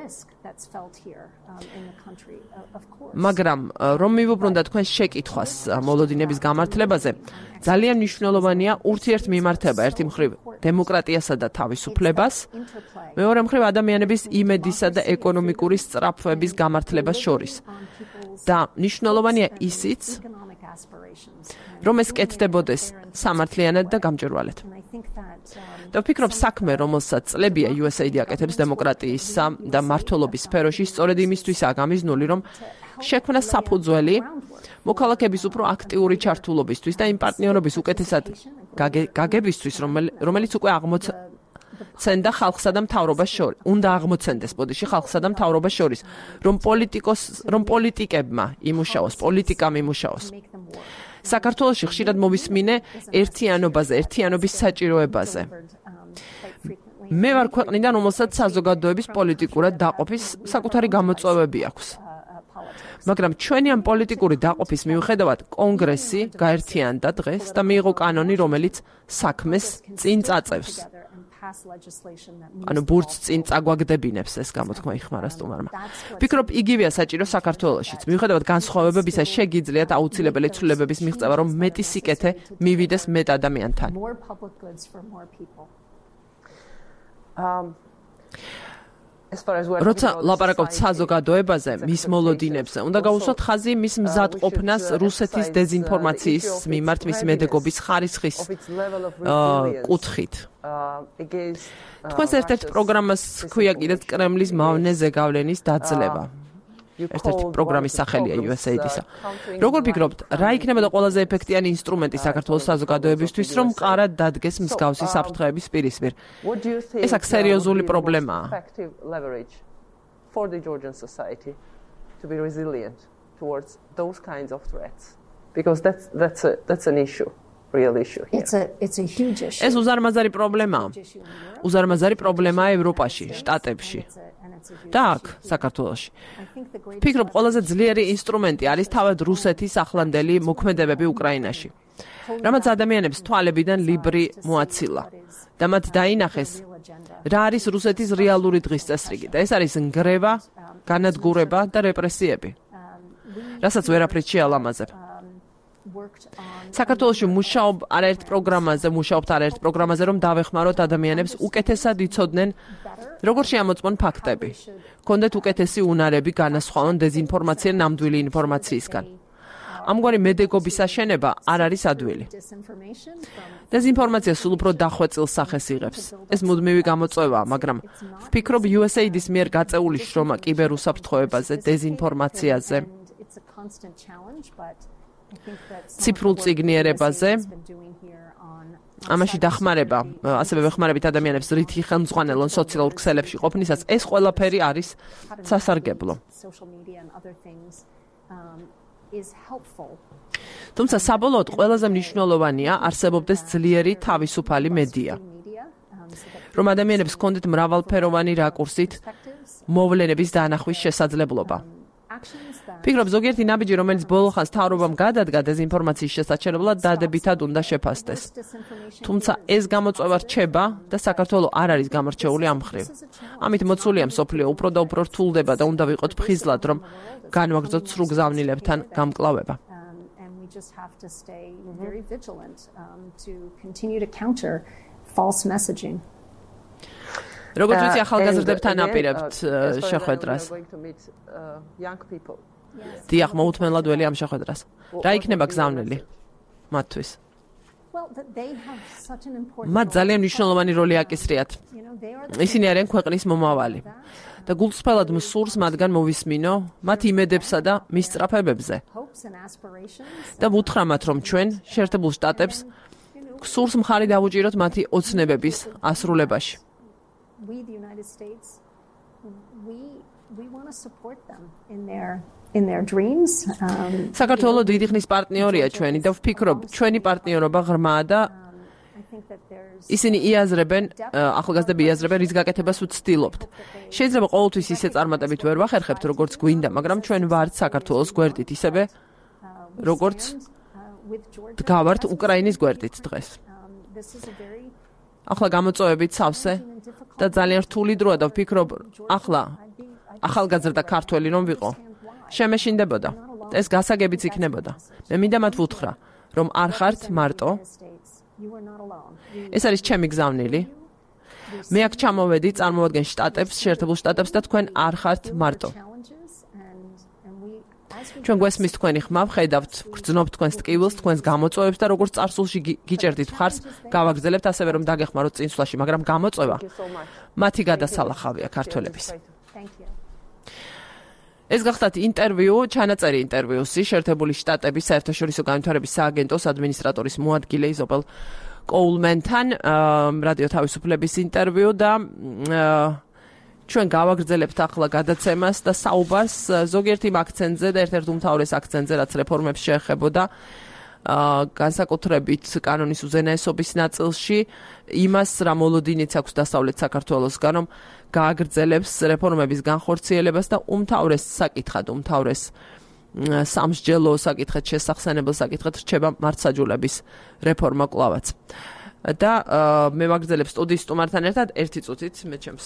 მაგრამ რომ მივუბრუნდეთ თქვენს შეკითხვას მოლოდინების გამართლებაზე, ძალიან მნიშვნელოვანია ურთიერთმიმართება ერთი მხრივ დემოკრატიასა და თავისუფლებას, მეორე მხრივ ადამიანების იმედისა და ეკონომიკური სწრაფვების გამართლებას შორის. და მნიშვნელოვანია ისიც, რომ ეს კეთდებოდეს სამართლიანად და გამჭვირვალედ. და ვფიქრობ, საქმე, რომელსაც წლებია USAID აკეთებს დემოკრატიისა და მართლობის სფეროში, სწორედ იმისთვისაა გამიზნული, რომ შექმნა საფუძველი მოქალაქეების უფრო აქტიური ჩართულობისთვის და იმ პარტნიორობის უკეთესად გაგებისთვის, რომელიც უკვე აღმოცენდა ხალხსა და მთავრობას შორის. უნდა აღმოცენდეს ბოდიში ხალხსა და მთავრობას შორის, რომ პოლიტიკებმა იმუშაოს, პოლიტიკამ იმუშაოს. საქართველოში ხშირად მოვისმინე ერთიანობაზე, ერთიანობის საჭიროებაზე. მე ვარ ქვეყნიდან, რომელსაც საზოგადოების პოლიტიკურად დაყოფის საკუთარი გამოწვევები აქვს. მაგრამ ჩვენი ამ პოლიტიკური დაყოფის მიუხედავად კონგრესი გაერთიანდა დღეს და მიიღო კანონი, რომელიც საქმეს წინ წაწევს. ანუ ბურთს წინ წაგვაგდებინებს, ეს გამოთქმა იხმარა სტუმარმა. ვფიქრობ, იგივეა საჭირო საქართველოშიც. მიუხედავად განსხვავებებისა, შეგიძლიათ აუცილებელი ცვლილებების მიღწევა, რომ მეტი სიკეთე მივიდეს მეტ ადამიანთან. როცა ლაპარაკობთ საზოგადოებაზე, მის მოლოდინებზე, უნდა გავუსვათ ხაზი მის მზადყოფნას რუსეთის დეზინფორმაციის მიმართ, მისი მედეგობის ხარისხის კუთხით. თქვენს ერთ-ერთ პროგრამას ჰქვია კიდეც კრემლის მავნე ზეგავლენის დაძლევა. ერთ-ერთი პროგრამის სახელია USAID-ისა. როგორ ფიქრობთ, რა იქნებოდა ყველაზე ეფექტიანი ინსტრუმენტი საქართველოს საზოგადოებისთვის, რომ მყარად დადგეს მსგავსი საფრთხეების პირისპირ? ეს აქ სერიოზული პრობლემაა. For the Georgian society to be resilient towards those kinds of threats, because that's an issue. real issue here. It's a huge issue. ეს უზარმაზარი პრობლემაა. უზარმაზარი პრობლემაა ევროპაში, შტატებში. და აქ, საქართველოში. ვფიქრობ, ყველაზე ძლიერი ინსტრუმენტი არის თავად რუსეთის ახლანდელი მოქმედებები უკრაინაში. რამაც ადამიანებს თვალებიდან ლიბრი მოაცილა და მათ დაინახეს, რა არის რუსეთის რეალური დღის წესრიგი და ეს არის ნგრევა, განადგურება და რეპრესიები. რასაც ვერაფრით შეალამაზებ. საქართველოში მუშაობ არაერთ პროგრამაზე, რომ დავეხმაროთ ადამიანებს უკეთესად იცოდნენ, როგორ შეამოწმონ ფაქტები. კონდეთ უკეთესი უნარები განასხვაონ დეზინფორმაცია ნამდვილი ინფორმაციისგან. ამგვარი მედეგობის აშენება არ არის ადვილი. დეზინფორმაცია სულ უფრო დახვეწილ სახეს იღებს. ეს მუდმივი გამოწვევაა, მაგრამ ვფიქრობ USAID-ის მიერ გაწეული შრომა კიბერუსაფრთხოებაზე, დეზინფორმაციაზე, ციფრულ წიგნიერებაზე, ამაში დახმარება, ასევე ვეხმარებით ადამიანებს რითი ხელმძღვანელონ სოციალურ ქსელებში ყოფნისას, ეს ყველაფერი არის სასარგებლო. თუმცა საბოლოოდ ყველაზე მნიშვნელოვანია არსებობდეს ძლიერი თავისუფალი მედია, რომ ადამიანებს ჰქონდეთ მრავალფეროვანი რაკურსით მოვლენების დაანახვის შესაძლებლობა. ვფიქრობ, ზოგიერთი ნაბიჯი, რომელიც ბოლო ხანს მთავრობამ გადადგა დეზინფორმაციის შესაჩერებლად, დადებითად უნდა შეფასდეს. თუმცა ეს გამოწვევა რჩება და საქართველო არ არის გამორჩეული ამ მხრივ. ამით მოცულია მსოფლიო უფრო და უფრო რთულდება და უნდა ვიყოთ ფხიზლად, რომ განვაგრძოთ სრულგზავნილებთან გამკლავება. Just have to stay very vigilant to continue to counter false messaging. როგორც ვიცი, ახალგაზრდებთან აპირებთ შეხვედრას. დიახ, მოუთმენლად ველი ამ შეხვედრას. რა იქნება გზავნილი მათთვის? მათ ძალიან მნიშვნელოვანი როლი აკისრიათ. ისინი არიან ქვეყნის მომავალი. და გულწრფელად მსურს მათგან მოვისმინო მათ იმედებსა და მისწრაფებებზე. და ვუთხრამათ, რომ ჩვენ შეერთებულ შტატებს გსურს მხარი დავუჭიროთ მათი ოცნებების ასრულებაში. საქართველო დიდი ხნის პარტნიორია ჩვენი და ვფიქრობ, ჩვენი პარტნიორობა ღრმაა და ისინი იაზრებენ, ახალგაზრდები იაზრებენ, რის გაკეთებას ვცდილობთ. შეიძლება ყოველთვის ისე წარმატებით ვერ ვახერხებთ, როგორც გვინდა, მაგრამ ჩვენ ვართ საქართველოს გვერდით, ისევე როგორც დგავართ უკრაინის გვერდით დღეს. ახლა გამოწვევებით სავსე და ძალიან რთული დროა და ვფიქრობ, ახლა ახალგაზრდა ქართველი რომ ვიყო, შემეშინდებოდა. ეს გასაგებიც იქნებოდა. მე მინდა მათ ვუთხრა, რომ არ ხართ მარტო. ეს არის ჩემი გზავნილი. მე აქ ჩამოვედი, წარმოვადგენ შტატებს, შეერთებულ შტატებს და თქვენ არ ხართ მარტო. ჩვენ გვესმის თქვენი ხმა, ვხედავთ, გრძნობთ თქვენს ტკივილს, თქვენს გამოწვევებს და როგორც წარსულში გიჭერდით მხარს, გავაგრძელებთ ასევე რომ დაგეხმაროთ წინსვლაში, მაგრამ გამოწვევა მათი გადასალახავია ქართველების. ეს გახდათ ინტერვიუ, ჩანაწერი ინტერვიუსი შეერთებული შტატების საერთაშორისო განვითარების სააგენტოს ადმინისტრატორის მოადგილე იზაბელ კოულმენთან, რადიო თავისუფლების ინტერვიუ და ჩვენ გავაგრძელებთ ახლა გადაცემას და საუბარს ზოგიერთ იმ აქცენტზე და ერთ-ერთ უმთავრეს აქცენტზე, რაც რეფორმებს შეეხებოდა, განსაკუთრებით კანონის უზენაესობის ნაწილში, იმას რა მოლოდინიც აქვს დასავლეთ საქართველოსგან, რომ გააგრძელებს რეფორმების განხორციელებას და უმთავრეს სამსჯელო საკითხად, შესახსენებელ საკითხად რჩება მართლმსაჯულების რეფორმა კლავაც. და მე ვაგრძელებ სტუდიის სტუმართან ერთად ერთი წუთით, მე ჩემს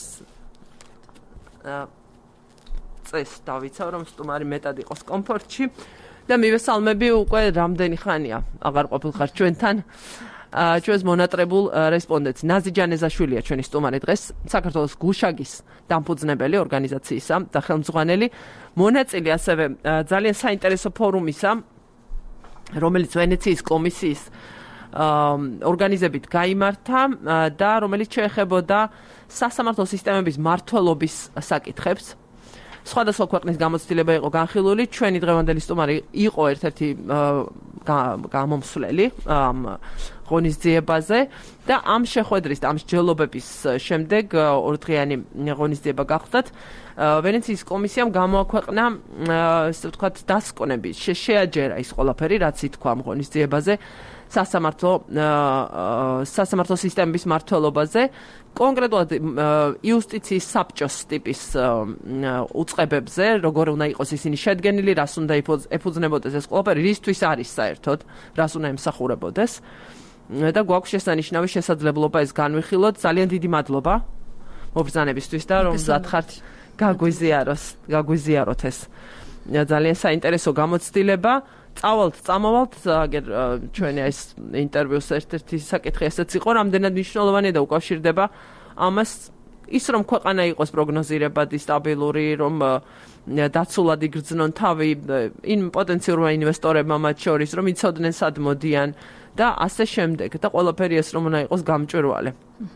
წეს დავიცავ, რომ სტუმარი მეტად იყოს კომფორტში და მივესალმები უკვე რამდენი ხანია აღარ ყოფილხარ ჩვენთან. ჩვენს მონატრებულ რესპონდენტს ნაზი ჯანეზაშვილია ჩვენი სტუმარი დღეს, საქართველოს გუშაგის დამფუძნებელი ორგანიზაციისა და ხელმძღვანელი, მონაწილე ასევე ძალიან საინტერესო ფორუმისა, რომელიც ვენეციის კომისიის ორგანიზებით გაიმართა და რომელიც შეეხებოდა სასამართლო სისტემების მართლობის საკითხებს. სხვადასხვა ქვეყნის გამოცდილება იყო განხილული, ჩვენი დღევანდელი სტუმარი იყო ერთ-ერთი გამომსვლელი ამ ღონისძიებაზე და ამ შეხვედრის, ამ მსჯელობების შემდეგ ორდღიანი ღონისძიება გახდათ. ვენეციის კომისიამ გამოაქვეყნა, ასე ვთქვათ, დასკვნები, შეაჯერა ის ყველაფერი, რაც ითქვა ამ ღონისძიებაზე სასამართლო სისტემის მმართველობაზე, კონკრეტულად იუსტიციის საბჭოს ტიპის უწყებებზე, როგორ უნდა იყოს ისინი შედგენილი, რას უნდა ეფუძნებოდეს ეს ყველაფერი, რისთვის არის საერთოდ, რას უნდა ემსახურებოდეს. და გვაქვს შესანიშნავი შესაძლებლობა ეს განვიხილოთ. ძალიან დიდი მადლობა მობრძანებისთვის და რომ მზად ხართ გაგვიზიაროთ ეს. ძალიან საინტერესო გამოცდილება. წამოვალთ აგერ ჩვენი ეს ინტერვიუს ერთ-ერთი საკითხი ესეც იყო, რამდენად მნიშვნელოვანია და უკავშირდება ამას ის რომ ქვეყანა იყოს პროგნოზირებადი, სტაბილური, რომ დაცულად იგრძნონ თავი იმ პოტენციურმა ინვესტორებმა მათ შორის, რომ იცოდნენ სად მოდიან და ასე შემდეგ და ყველაფერი ეს რომ უნდა იყოს გამჭვირვალე.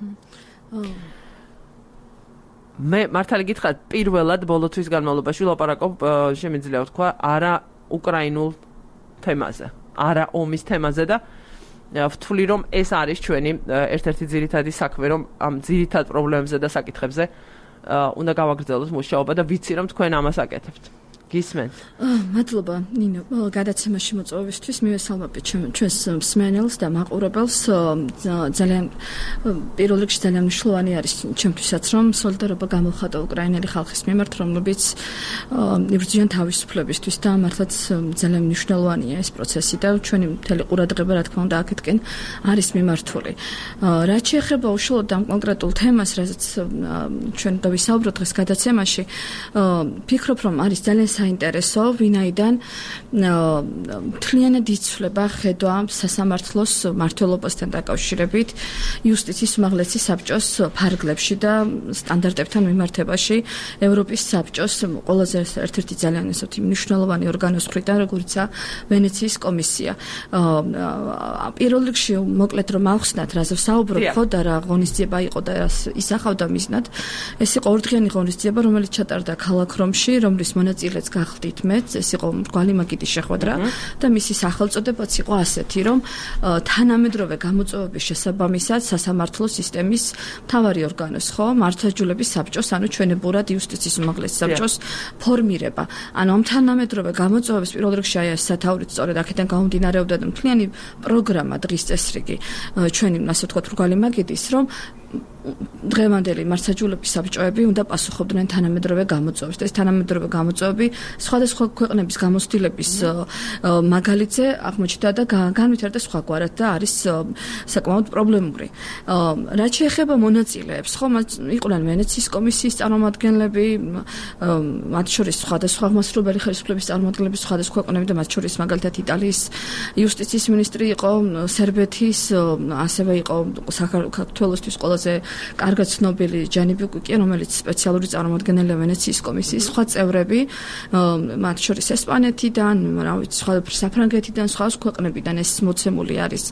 მე მართალი გითხრათ, პირველად ბოლო თვის განმავლობაში ვლაპარაკობ, შემიძლია ვთქვა, არა უკრაინულ თემაზე, არა ომის თემაზე და ვთვლი რომ ეს არის ჩვენი ერთ-ერთი ძირითადი საქმე, რომ ამ ძირითად პრობლემებზე და საკითხებზე უნდა გავაგრძელოთ მუშაობა და ვიცი რომ თქვენ ამას აკეთებთ. გისმენთ. მადლობა ნინო, გადაცემაში მოწვევისთვის მივესალმებით ჩვენს მსმენელს და მაყურებელს. ძალიან პირველ რიგში ძალიან მნიშვნელოვანი არის ჩემთვისაც, რომ სოლიდარობა გამოვხატა უკრაინელი ხალხის მიმართ, რომლებიც იბრძვიან თავისუფლებისთვის და მართლაც ძალიან მნიშვნელოვანია ეს პროცესი და ჩვენი მთელი ყურადღება, რა თქმა უნდა, აქეთკენ არის მიმართული. რაც შეეხება უშუალოდ ამ კონკრეტულ თემას, რასაც ჩვენ დავისაუბროთ დღეს გადაცემაში, ფიქრობ, რომ არის ძალიან საინტერესო, ვინაიდან მთლიანად იცვლება ხედვა სასამართლოს მმართველობასთან დაკავშირებით იუსტიციის უმაღლესი საბჭოს ფარგლებში და სტანდარტებთან მიმართებაში ევროპის საბჭოს ყველაზე ერთ-ერთი ძალიან ესეთი მნიშვნელოვანი ორგანოს მხრიდან, როგორიცაა ვენეციის კომისია. პირველ რიგში მოკლედ რომ ავხსნათ, რაზე ვსაუბრობ, ხო და რა ღონისძიება იყო და ისახავდა მიზნად. ეს იყო ორდღიანი ღონისძიება, რომელიც ჩატარდა ქალაქ რომში, რომლის მონაწილეც გახდით მეც, ეს იყო მრგვალი მაგიდის შეხვედრა და მისი სახელწოდებაც იყო ასეთი, რომ თანამედროვე გამოწვევების შესაბამისად სასამართლო სისტემის მთავარი ორგანოს, ხო, მართლმსაჯულების საბჭოს, ანუ ჩვენებურად იუსტიციის უმაღლესი საბჭოს ფორმირება. ანუ ამ თანამედროვე გამოწვევების პირველ რიგში აი ეს სათაურით სწორედ აქედან გამომდინარეობდა და მთლიანი პროგრამა დღის წესრიგი ჩვენი, ასე ვთქვათ, მრგვალი მაგიდის, რომ დღევანდელი მართლმსაჯულების საბჭოები უნდა პასუხობდნენ თანამედროვე გამოწვევებს. ეს თანამედროვე გამოწვევები სხვადასხვა ქვეყნების გამოცდილების მაგალითზე აღმოჩნდა და განვითარდა სხვაგვარად და არის საკმაოდ პრობლემური. რაც შეეხება მონაწილეებს, ხო, იყვნენ ვენეციის კომისიის წარმომადგენლები, მათ შორის სხვადასხვა აღმასრულებელი ხელისუფლების წარმომადგენლები, სხვადასხვა ქვეყნები და მათ შორის მაგალითად იტალიის იუსტიციის მინისტრი იყო, სერბეთის, ასევე იყო საქართველოსთვის ყველაზე კარგად ცნობილი ჯანი ბუკიკი, რომელიც სპეციალური წარმომადგენელია ვენეციის კომისიის, სხვა წევრები, მათ შორის ესპანეთიდან, რა ვიცი, სხვა საფრანგეთიდან, სხვა ქვეყნებიდან ეს მოცემული არის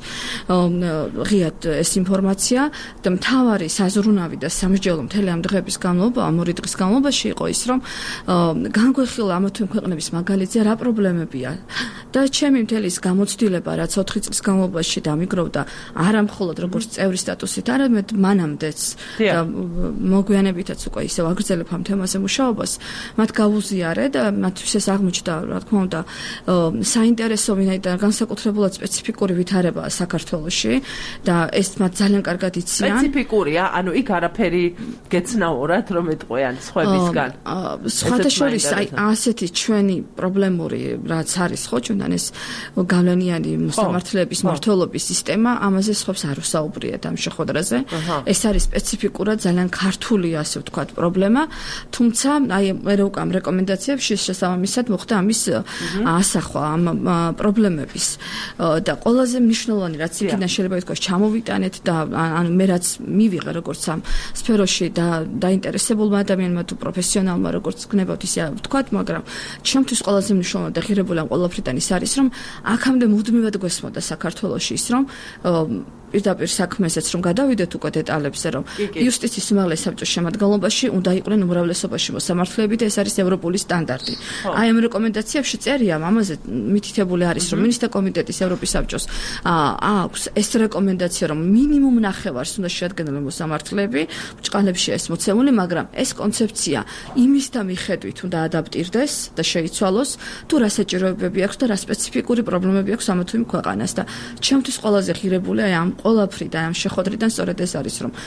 ღიად ეს ინფორმაცია და მთავარი საზრუნავი და სამსჯელო მთელი ამ დღეების განმავლობაში, ამ ორი დღის განმავლობაში იყო ის, რომ განგვეხილა ამ თვე ქვეყნების მაგალითზე რა პრობლემებია და ჩემი მთელი ის გამოცდილება, რაც 4 წლის განმავლობაში დამიგროვდა, არა მხოლოდ როგორც წევრის სტატუსით, არამედ მანამდეც და მოგვიანებითაც უკვე ისევ აგრძელებ ამ თემაზე მუშაობას, მათ გავუზიარე და მათთვის ეს აღმოჩნდა, რა თქმა უნდა, საინტერესო, ვინაიდან განსაკუთრებულად სპეციფიკური ვითარებაა საქართველოში და ეს მათ ძალიან კარგად იციან. სპეციფიკურია, ანუ იქ არაფერი გეცნაურად, რომ ეტყვიან სხვებისგან. სხვათა შორის აი ასეთი ჩვენი პრობლემური რაც არის, ხო, ჩვენთან ეს გავლენიანი მოსამართლეების მმართველობის სისტემა, ამაზე სხვებს არ ვსაუბრიათ ამ შეხვედრაზე. ეს არის სპეციფიკურად ძალიან ქართული, ასე ვთქვათ, პრობლემა, თუმცა აი მე უკვე ამ რეკომენდაციებში შესაბამისად მოხდა ამის ასახვა ამ პრობლემების და ყველაზე მნიშვნელოვანი რაც იქიდან შეიძლება ითქვას ჩამოვიტანეთ და ანუ მე რაც მივიღე როგორც ამ სფეროში და დაინტერესებულმა ადამიანმა თუ პროფესიონალმა როგორც გნებავთ ისე ვთქვათ, მაგრამ ჩემთვის ყველაზე მნიშვნელოვანი და ღირებული ამ ყველაფრიდან ის არის, რომ აქამდე მუდმივად გვესმოდა საქართველოში ის, რომ პირდაპირ საქმესეც რომ გადავიდეთ უკვე დეტალებზე, რომ იუსტიციის უმაღლესი საბჭოს შემადგენლობაში უნდა იყვნენ უმრავლესობაში მოსამართლეები და ეს არის ევროპული სტანდარტი. აი ამ რეკომენდაციებში წერია, ამაზე მითითებული არის, რომ მინისტრთა კომიტეტის ევროპის საბჭოს აქვს ეს რეკომენდაცია, რომ მინიმუმ ნახევარს უნდა შეადგენდნენ მოსამართლეები, ბრჭყალებში ეს მოცემული, მაგრამ ეს კონცეფცია იმის და მიხედვით უნდა ადაპტირდეს და შეიცვალოს, თუ რა საჭიროებები აქვს და რა სპეციფიკური პრობლემები აქვს ამა თუ იმ ქვეყანას და ჩემთვის ყველაზე ღირებული აი ამ ყველაფრიდან, ამ შეხვედრიდან სწორედ ეს არის, რომ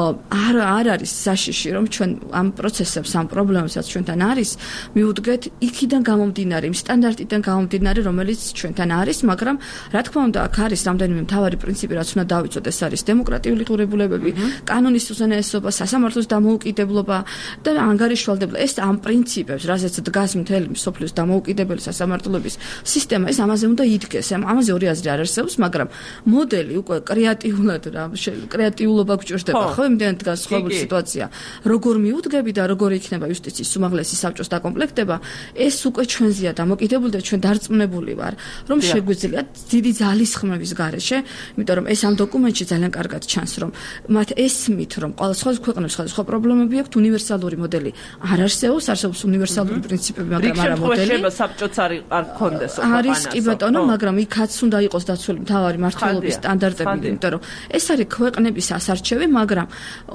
არ არის საშიში, რომ ჩვენ ამ პროცესებს, ამ პრობლემებსაც ჩვენთან არის, მივუდგეთ იქიდან გამომდინარე, იმ სტანდარტიდან გამომდინარე, რომელიც ჩვენთან არის, მაგრამ რა თქმა უნდა, აქ არის რამდენიმე მთავარი პრინციპი, რაც უნდა დავიცოთ, ეს არის დემოკრატიული ღირებულებები, კანონის უზენაესობა, სასამართლოს დამოუკიდებლობა და ანგარიშვალდებობა. ეს ამ პრინციპებს, რასაც დგას მთელი მსოფლიოს დამოუკიდებელი სასამართლოების სისტემა, ეს ამაზე უნდა იდგეს. ამაზე ორი აზრი არ არსებობს, მაგრამ მოდელი უკვე კრეატიულად კრეატიულობა გვჭირდება, ხო, იმდენად განსხვავებული სიტუაცია. როგორ მიუდგები და როგორ იქნება იუსტიციის უმაღლესი საბჭოს დაკომპლექტება, ეს უკვე ჩვენზეა დამოკიდებული და ჩვენ დარწმუნებული ვარ, რომ შეგვიძლია დიდი ძალისხმევის გარეშე, იმიტომ რომ ეს ამ დოკუმენტში ძალიან კარგად ჩანს, რომ მათ ესმით, რომ სხვადასხვა ქვეყნებს სხვადასხვა პრობლემები აქვთ, უნივერსალური მოდელი არ არსებობს, არსებობს უნივერსალური პრინციპები, მაგრამ არა მოდელი. შეიძლება საბჭოც არ ქონდეს არის კი ბატონო, მაგრამ იქაც უნდა იყოს დაცული მთავარი მართლობის სტანდარტები, იმიტომ რომ ეს არის ქვეყნების ასარჩევი, მაგრამ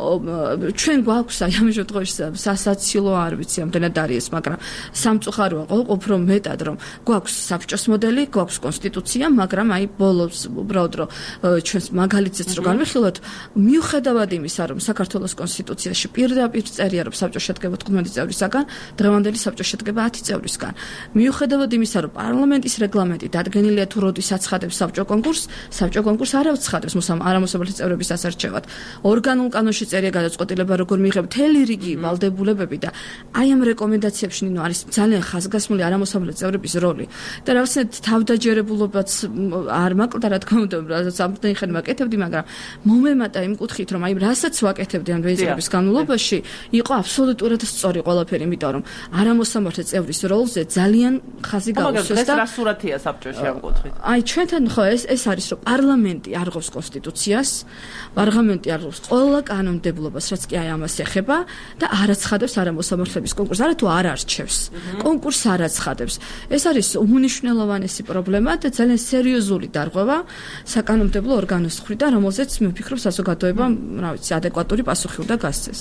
ჩვენ გვაქვს აი ამ შემთხვევაში სასაცილო არ ვიცი ამდენად არის ეს, მაგრამ სამწუხაროა უფრო მეტად რომ გვაქვს საბჭოს მოდელი, გვაქვს კონსტიტუცია, მაგრამ აი ბოლოს უბრალოდ რომ ჩვენს მაგალითზეც რო განვიხილოთ, მიუხედავად იმისა, რომ საქართველოს კონსტიტუციაში პირდაპირ წერია, რომ საბჭო შედგება 15 წევრისაგან, დღევანდელი საბჭო შედგება 10 წევრისგან. მიუხედავად იმისა, რომ პარლამენტის რეგლამენტი დადგენილია თუ როდის აცხადებს საბჭო კონკურსს, საბჭო კონკურსს არ აცხადებს არამოსამართლე წევრების ასარჩევად. ორგანულ კანონში წერია გადაწყვეტილება, როგორ მიიღება მთელი რიგი ვალდებულებები და აი ამ რეკომენდაციებში ნინო არის ძალიან ხაზგასმული არამოსამართლე წევრების როლი. და რაღაცნაირად თავდაჯერებულობაც არ მაკლდა, რა თქმა უნდა, რასაც ამდენი ხანი ვაკეთებდი, მაგრამ მომემატა იმ კუთხით, რომ აი რასაც ვაკეთებდი ამ ვეზირების განმავლობაში, იყო აბსოლუტურად სწორი ყველაფერი, იმიტომ რომ არამოსამართლე წევრის როლზე ძალიან ხაზი გაუსვეს და რა სურათია საბჭოში ამ კუთხით? აი ჩვენთან ხო ეს არის, რომ პარლამენტი არღავს კონსტიტუციას, პარლამენტი არღავს ყველა კანონმდებლობას, რაც კი აი ამას ეხება და არ აცხადებს არამოსამართლეების კონკურსს, არა თუ არ არჩევს. კონკურსს არ აცხადებს. ეს არის უმნიშვნელოვანესი პრობლემა და ძალიან სერიოზული დარღვევა საკანონმდებლო ორგანოს მხრიდან, რომელზეც მე ვფიქრობ საზოგადოებამ, რა ვიცი, ადეკვატური პასუხი უნდა გასცეს.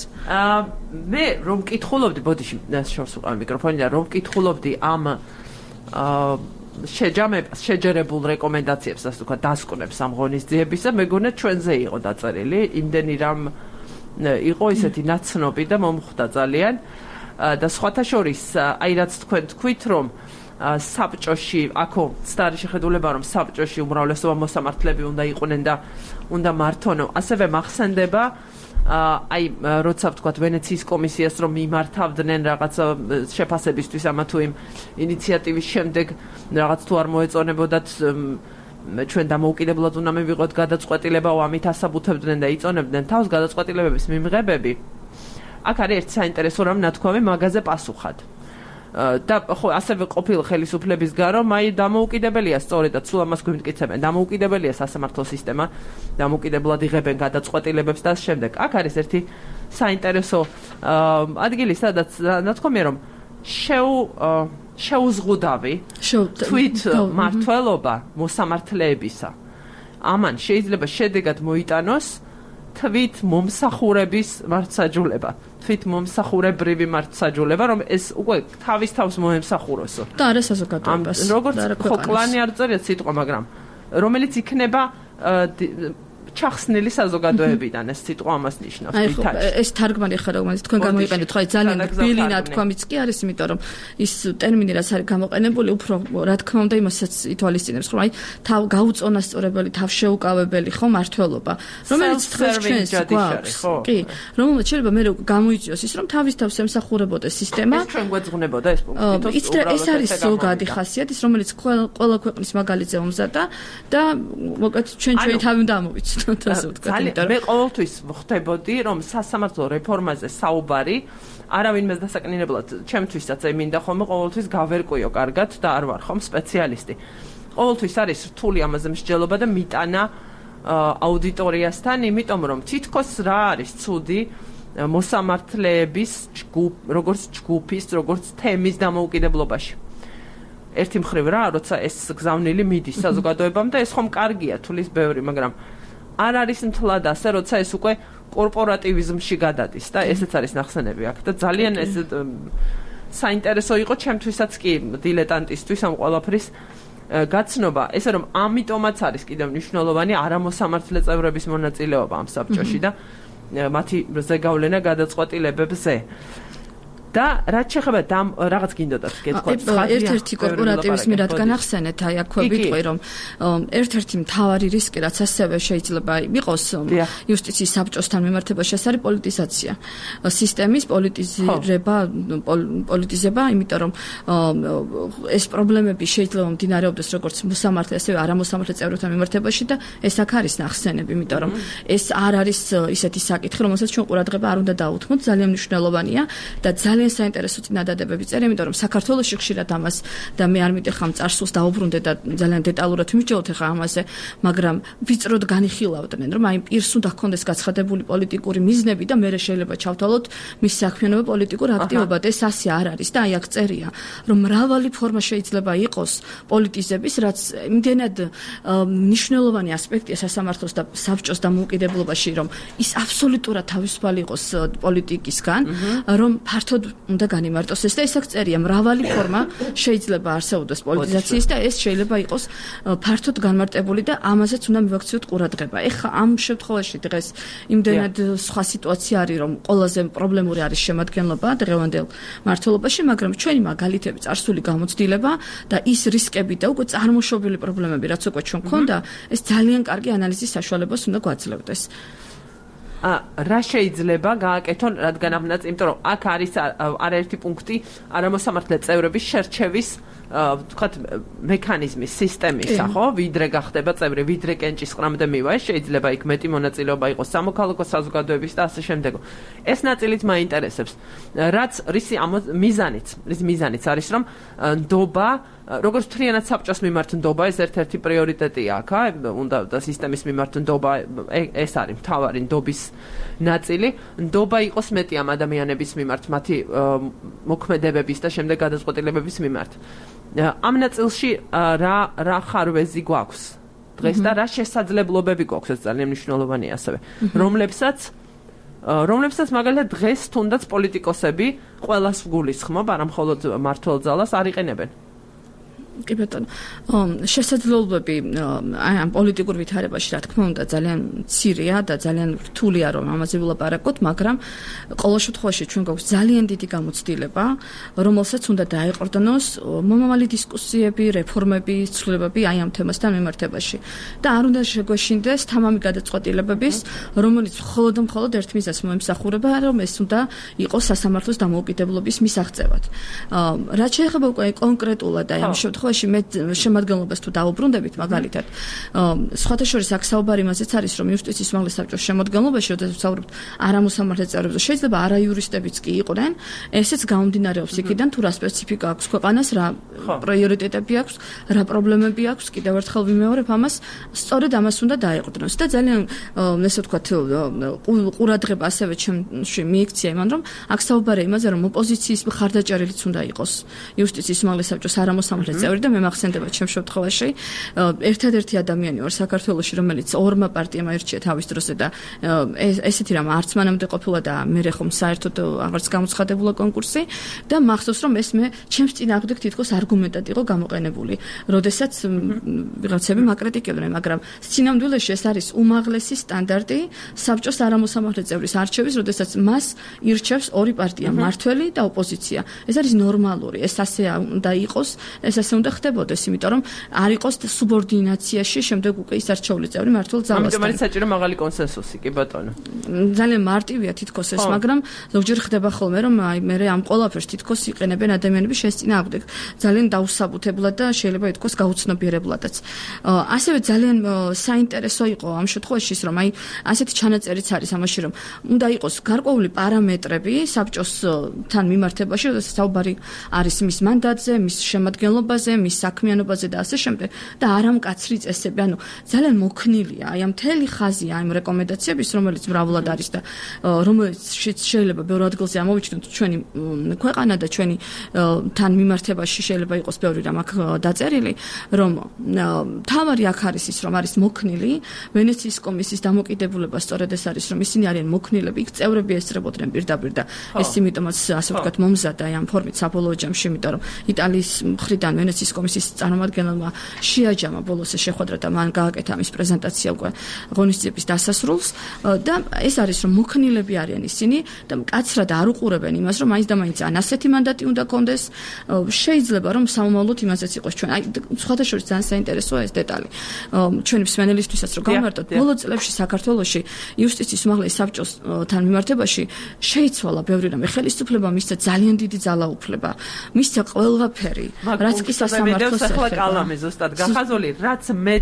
მე რომ კითხულობდი, ბოდიში, შორს უყავ მიკროფონი და რომ კითხულობდი ამ შეჯერებულ რეკომენდაციებს, ასე ვთქვათ, დასკვნებს ამ ღონისძიებისა, მეგონა ჩვენზე იყო დაწერილი, იმდენი რამ იყო ისეთი ნაცნობი და მომხვდა ძალიან და სხვათა შორის, აი რაც თქვენ თქვით, რომ საბჭოში, აქო ცდარი შეხედულება, რომ საბჭოში უმრავლესობა მოსამართლეები უნდა იყვნენ და უნდა მართონო, ასევე მახსენდება აი როცა ვთქვათ ვენეციის კომისიას რომ მიმართავდნენ რაღაც შეფასებისთვის ამა თუ იმ ინიციატივის შემდეგ რაღაც თუ არ მოეწონებოდათ ჩვენ დამოუკიდებლად უნდა მივიღოთ გადაწყვეტილება, ამით ასაბუთებდნენ და იწონებდნენ თავს გადაწყვეტილებების მიმღებები. აქ არის ერთ საინტერესო რამ ნათქვამი მაგაზე პასუხად. და ხო ასევე ყოფილი ხელისუფლების გარომ აი დამოუკიდებელია სწორედაც სულ ამას გვიმტკიცებენ, დამოუკიდებელია სასამართლო სისტემა, დამოუკიდებლად იღებენ გადაწყვეტილებებს და შემდეგ. აქ არის ერთი საინტერესო ადგილი, სადაც ნათქვამია, რომ შეუზღუდავი თვით მართლობა მოსამართლეებისა. ამან შეიძლება შედეგად მოიტანოს თვით მომსახურების მართლსაჯულება. თვით მომსახურებრივი მართლსაჯულება, რომ ეს უკვე თავის თავს მოემსახუროსო. და არა საზოგადოებას. როგორც ხო კლანი არ წერია სიტყვა, მაგრამ რომელიც იქნება ჩახსნილი საზოგადოებიდან ეს სიტყვა ამას ნიშნავს. ეს თარგმანი ხარ რომელიც თქვენ გამოიყენეთ, ხო, ძალიან ბილი ნათქვამიც კი არის, იმიტომ რომ ის ტერმინი რაც არის გამოყენებული, უფრო რა თქმა უნდა იმასაც ითვალისწინებს, რომ აი თავ გაუწონასწორებელი, თავშეუკავებელი, ხო, მართლობა, რომელიც თქვენს ჩვენს გვაქვს. კი, რომელმაც შეიძლება მე გამოიწვიოს ის, რომ თავის თავს ემსახურებოდეს სისტემა. ეს ჩვენ გვეძღვნებოდა ეს პუნქტი. ეს არის ზოგადი ხასიათის, რომელიც ყველა ქვეყნის მაგალითზე მომზადდა და მოკლედ ჩვენი თავი უნდა ამოვიცნოთ. მე ყოველთვის ვხვდებოდი, რომ სასამართლო რეფორმაზე საუბარი არავინმეს დასაკნინებლად, ჩემთვისაც მინდა ხოლმე ყოველთვის გავერკვიო კარგად და არ ვარ ხომ სპეციალისტი. ყოველთვის არის რთული ამაზე მსჯელობა და მიტანა აუდიტორიასთან, იმიტომ რომ თითქოს რა არის ცუდი მოსამართლეების როგორც ჯგუფის, როგორც თემის დამოუკიდებლობაში. ერთი მხრივ რა, როცა ეს გზავნილი მიდის საზოგადოებამ და ეს ხომ კარგია, თulis ბევრი, მაგრამ არ არის მთლად ასე, როცა ეს უკვე კორპორატივიზმში გადადის და ესეც არის ნახსენები აქ და ძალიან ეს საინტერესო იყო ჩემთვისაც კი დილეტანტისთვის ამ ყველაფრის გაცნობა, ესე რომ ამიტომაც არის კიდევ მნიშვნელოვანი არამოსამართლე წევრების მონაწილეობა ამ საბჭოში და მათი ზეგავლენა გადაწყვეტილებებზე. და რაც შეეხება რაღაც გინდოდათ გეთქვათ ერთ-ერთი კორპორატივიზმი რადგან ახსენეთ აი აქვე ვიტყვი რომ ერთ-ერთი მთავარი რისკი რაც ასევე შეიძლება იყოს იუსტიციის საბჭოსთან მიმართებაში ეს არის პოლიტიზაცია სისტემის პოლიტიზება იმიტომ რომ ეს პრობლემები შეიძლება მდინარეობდეს როგორც მოსამართლე ასევე არამოსამართლე წევრებთან მიმართებაში და ეს აქ არის ნახსენები იმიტომ რომ ეს არ არის ისეთი საკითხი რომელსაც ჩვენ ყურადღება არ უნდა დაუთმოთ ძალიან მნიშვნელოვანია და ძალიან საინტერესო წინადადებები წერია, იმიტომ რომ საქართველოში ხშირად ამას და მე არ მიტეხავ წარსულს დაუბრუნდე და ძალიან დეტალურად ვიმსჯელოთ ახლა ამაზე, მაგრამ ვიწროდ განიხილავდნენ, რომ აი პირს უნდა ჰქონდეს გაცხადებული პოლიტიკური მიზნები და მე შეიძლება ჩავთვალოთ მის საქმიანობა პოლიტიკურ აქტივობად. ეს ასე არ არის და აი აქ წერია, რომ მრავალი ფორმა შეიძლება იყოს პოლიტიზების, რაც იმდენად მნიშვნელოვანი ასპექტია სასამართლოს და საბჭოს დამოუკიდებლობაში, რომ ის აბსოლუტურად თავისუფალი იყოს პოლიტიკისგან, რომ ფართოდ უნდა განიმარტოს ეს და ეს აქ წერია მრავალი ფორმა შეიძლება არსებობდეს პოლიტიზაციის და ეს შეიძლება იყოს ფართოდ განმარტებული და ამაზეც უნდა მივაქციოთ ყურადღება. ეხლა ამ შემთხვევაში დღეს იმდენად სხვა სიტუაცია არის რომ ყველაზე პრობლემური არის შემადგენლობა დღევანდელ მართლობაში, მაგრამ ჩვენი მაგალითები წარსული გამოცდილება და ის რისკები და უკვე წარმოშობილი პრობლემები რაც უკვე ჩვენ გქონდა, ეს ძალიან კარგი ანალიზის საშუალებას უნდა გვაძლევდეს. რა შეიძლება გააკეთონ, რადგან ამნაც, იმიტომ რომ აქ არის არაერთი პუნქტი არამოსამართლე წევრების შერჩევის ვთქვათ მექანიზმის სისტემისა, ხო? ვიდრე გახდება წევრი, ვიდრე კენჭისყრამდე მივა, შეიძლება იქ მეტი მონაწილეობა იყოს სამოქალაქო საზოგადოების და ასე შემდეგ. ეს ნაწილიც მაინტერესებს. რაც რისი მიზანიც არის, რომ ნდობა როგორც მთლიანად საბჭოს მიმართ ნდობა ეს ერთ-ერთი პრიორიტეტია აქ, უნდა და სისტემის მიმართ ნდობა ეს არის მთავარი ნდობის ნაწილი. ნდობა იყოს მეტი ამ ადამიანების მიმართ, მათი მოქმედებების და შემდეგ გადაწყვეტილებების მიმართ. ამ ნაწილში რა ხარვეზი გვაქვს დღეს და რა შესაძლებლობები გვაქვს, ეს ძალიან მნიშვნელოვანია ასევე, რომლებსაც მაგალითად დღეს თუნდაც პოლიტიკოსები ყველას გულისხმობ, არა მხოლოდ მმართველ ძალას არ იყენებენ. კი ბატონო, შესაძლებლობები აი ამ პოლიტიკურ ვითარებაში რა თქმა უნდა ძალიან მცირეა და ძალიან რთულია რომ ამაზე ვილაპარაკოთ, მაგრამ ყოველ შემთხვევაში ჩვენ გვაქვს ძალიან დიდი გამოცდილება, რომელსაც უნდა დაეყრდნოს მომავალი დისკუსიები, რეფორმები, ცვლილებები აი ამ თემასთან მიმართებაში. და არ უნდა შეგვეშინდეს თამამი გადაწყვეტილებების, რომელიც მხოლოდ ერთ მიზანს მოემსახურება, რომ ეს უნდა იყოს სასამართლოს დამოუკიდებლობის მისაღწევად. რაც შეეხება უკვე კონკრეტულად აი ამ შემთხვევაში მე შემადგენლობას თუ დაუბრუნდებით მაგალითად სხვათა შორის აქ საუბარი იმაზეც არის რომ იუსტიციის უმაღლეს საბჭოს შემადგენლობაში როდესაც ვსაუბრობთ არამოსამართლე წევრებზე შეიძლება არაიურისტებიც კი იყვნენ ესეც გამომდინარეობს იქიდან თუ რა სპეციფიკა აქვს ქვეყანას რა პრიორიტეტები აქვს რა პრობლემები აქვს კიდევ ერთხელ ვიმეორებ ამას სწორედ ამას უნდა დაეყრდნოს და ძალიან ესე ვთქვათ ყურადღება ასევე ჩემში მიიქცია იმან რომ აქ საუბარი იმაზე რომ ოპოზიციის მხარდაჭერილიც უნდა იყოს იუსტიციის უმაღლეს საბჭოს არამოსამართლე წევრი და მე მახსენდება ჩემ შემთხვევაში ერთადერთი ადამიანი ვარ საქართველოში რომელიც ორმა პარტიამ აირჩია თავის დროზე და ესეთი რამ არც მანამდე ყოფილა და მე ხომ საერთოდ აღარც გამოცხადებულა კონკურსი და მახსოვს რომ ეს მე ჩემს წინააღმდეგ თითქოს არგუმენტად იყო გამოყენებული როდესაც ვიღაცები მაკრიტიკებდნენ მაგრამ სინამდვილეში ეს არის უმაღლესი სტანდარტი საბჭოს არამოსამართლე წევრის არჩევის როდესაც მას ირჩევს ორი პარტია მმართველი და ოპოზიცია ეს არის ნორმალური ეს ასე უნდა იყოს ეს ასე უნდა ხდებოდეს, იმიტომ რომ არ იყოს სუბორდინაციაში შემდეგ უკვე ის არჩეული წევრი მმართველ ძალასთან. ამიტომ არის საჭირო მაღალი კონსენსუსი, კი ბატონო. ძალიან მარტივია თითქოს ეს, მაგრამ ზოგჯერ ხდება ხოლმე რომ აი მე ამ ყველაფერს თითქოს იყენებენ ადამიანები შენს წინააღმდეგ. ძალიან დაუსაბუთებლად და შეიძლება ითქვას გაუცნობიერებლადაც. ასევე ძალიან საინტერესო იყო ამ შემთხვევაში ის რომ აი ასეთი ჩანაწერიც არის ამაში რომ უნდა იყოს გარკვეული პარამეტრები საბჭოსთან მიმართებაში, როდესაც საუბარი არის მის მანდატზე, მის შემადგენლობაზე, მის საქმიანობაზე და ასე შემდეგ და არა მკაცრი წესები. ანუ ძალიან მოქნილია აი ამ მთელი ხაზი ამ რეკომენდაციების, რომელიც მრავლად არის და რომელშიც შეიძლება ბევრ ადგილზე ამოვიჩნოთ ჩვენი ქვეყანა და ჩვენი თან მიმართებაში შეიძლება იყოს ბევრი რამ აქ დაწერილი, რომ თავარი აქ არის ის, რომ არის მოქნილი ვენეციის კომისიის დამოკიდებულება სწორედ ეს არის, რომ ისინი არიან მოქნილები, იქ წევრები ესწრებოდნენ პირდაპირ და ეს იმიტომაც ასე ვთქვათ მომზადდა ამ ფორმით საბოლოო ჯამში, იმიტომ რომ იტალიის მხრიდან ვენეციის კომისიის წარმომადგენელმა შეაჯამა ბოლოს შეხვედრა და მან გააკეთა ამის პრეზენტაცია უკვე ღონისძიების დასასრულს და ეს არის რომ მოქნილები არიან ისინი და მკაცრად არ უყურებენ იმას, რომ მაინც და მაინც ან ასეთი მანდატი უნდა კონდეს, შეიძლება რომ სამომავლოდ იმაზეც იყოს ჩვენ. აი სხვათა შორის ძალიან საინტერესოა ეს დეტალი. ჩვენი მსმენელისთვისაც რომ გამარტოთ, ბოლო წლებში საქართველოში იუსტიციის უმაღლესი საბჭოს თან მიმართებაში შეიცვალა ბევრი რამე. ხელისუფლება მისცა ძალიან დიდი ძალაუფლება. მისცა ყველაფერი, რაც კი სასამართლოს ეხება. კალამი ზუსტად გახაზული, რაც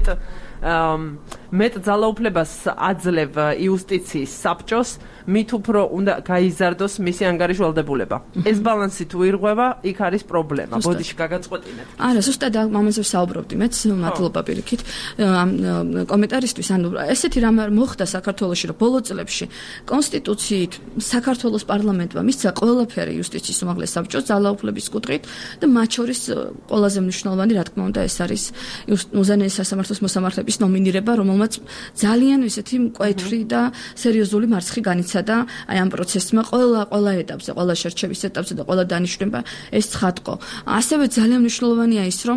მეტ ძალაუფლებას აძლევ იუსტიციის საბჭოს, მით უფრო უნდა გაიზარდოს მისი ანგარიშვალდებულება. ეს ბალანსი თუ ირღვევა, იქ არის პრობლემა. ბოდიში გაგაწყვეტინეთ. არა, ზუსტად ამაზე ვსაუბრობდი მეც, მადლობა პირიქით ამ კომენტარისთვის. ანუ ესეთი რამ მოხდა საქართველოში, რომ ბოლო წლებში კონსტიტუციით საქართველოს პარლამენტმა მისცა ყველაფერი იუსტიციის უმაღლეს საბჭოს ძალაუფლების კუთხით და მათ შორის ყველაზე მნიშვნელოვანი, რა თქმა უნდა, ეს არის უზენაესი სასამართლოს მოსამართლეების ნომინირება, რომელმაც ძალიან ისეთი მკვეთრი და სერიოზული მარცხი განიცადა აი ამ პროცესმა ყველა ეტაპზე, ყველა შერჩევის ეტაპზე და ყველა დანიშვნება ეს ცხადყო. ასევე ძალიან მნიშვნელოვანია ის, რომ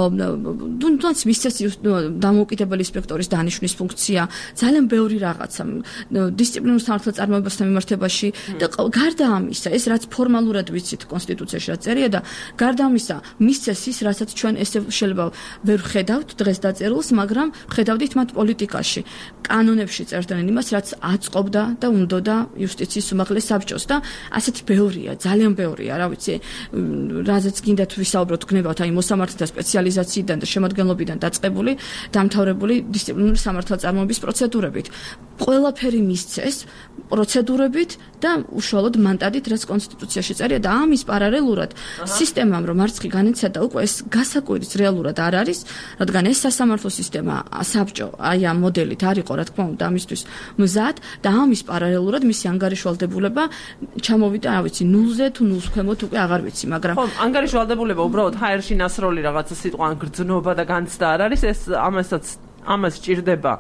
თუნდაც მისცეს დამოუკიდებელი ინსპექტორის დანიშვნის ფუნქცია, ძალიან ბევრი რაღაცა დისციპლინურ სამართალწარმოებასთან მიმართებაში და გარდა ამისა, ეს რაც ფორმალურად ვიცით კონსტიტუციაში რა წერია და გარდა ამისა, მისცეს ის, რასაც ჩვენ ესე შეიძლება ვერ ვხედავთ დღეს დაწერილს, მაგრამ ვხედავდით მათ პოლიტიკაში. კანონებში წერდნენ იმას, რაც აწყობდა და უნდოდა იუსტიციის უმაღლეს საბჭოს და ასეთი ბევრია, ძალიან ბევრია, რა ვიცი, რაზეც გინდათ ვისაუბროთ, გნებავთ აი მოსამართლეთა სპეციალიზაციიდან და შემადგენლობიდან დაწყებული, დამთავრებული დისციპლინური სამართალწარმოების პროცედურებით. ყველაფერი მისცეს პროცედურებით და უშუალოდ მანდატით, რაც კონსტიტუციაში წერია და ამის პარალელურად სისტემამ რომ მარცხი განიცადა, უკვე ეს გასაკვირიც რეალურად არ არის, რადგან ეს სასამართლო სისტემა საბჭო აი ამ მოდელით არ იყო, რა თქმა უნდა, ამისთვის მზად და ამის პარალელურად მისი ანგარიშვალდებულება ჩამოვიდა, რა ვიცი, 0-ზე თუ 0-ს ქვემოთ უკვე აღარ ვიცი, მაგრამ ხო, ანგარიშვალდებულება უბრალოდ ჰაერში ნასროლი რაღაცა სიტყვა ან გრძნობა და განცდა არ არის, ეს ამას სჭირდება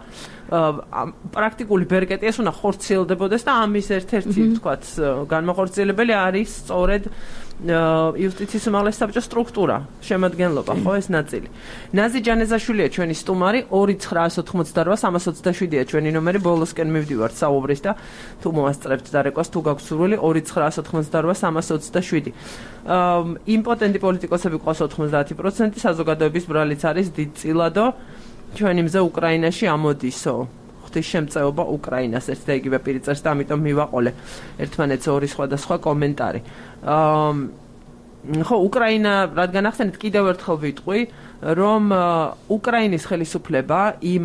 პრაქტიკული ბერკეტი, ეს უნდა ხორციელდებოდეს და ამის ერთ-ერთი თქვათ განმახორციელებელი არის სწორედ იუსტიციის უმაღლეს საბჭოს სტრუქტურა, შემადგენლობა, ხო ეს ნაწილი. ნაზი ჯანეზაშვილია ჩვენი სტუმარი, 2988327-ია ჩვენი ნომერი, ბოლოსკენ მივდივართ საუბრის და თუ მოასწრებთ დარეკოს, თუ გაქვთ სურვილი 2988327. იმპოტენტი პოლიტიკოსები ყავს 90%, საზოგადოების ბრალიც არის დიდწილადო. ჩვენი მზე უკრაინაში ამოდისო. ღვთის შემწეობა უკრაინას ერთ და იგივე პირი წერს და ამიტომ მივაყოლე ერთმანეთს ორი სხვადასხვა კომენტარი. ხო, უკრაინა, რადგან ახსენეთ, კიდევ ერთხელ ვიტყვი, რომ უკრაინის ხელისუფლება იმ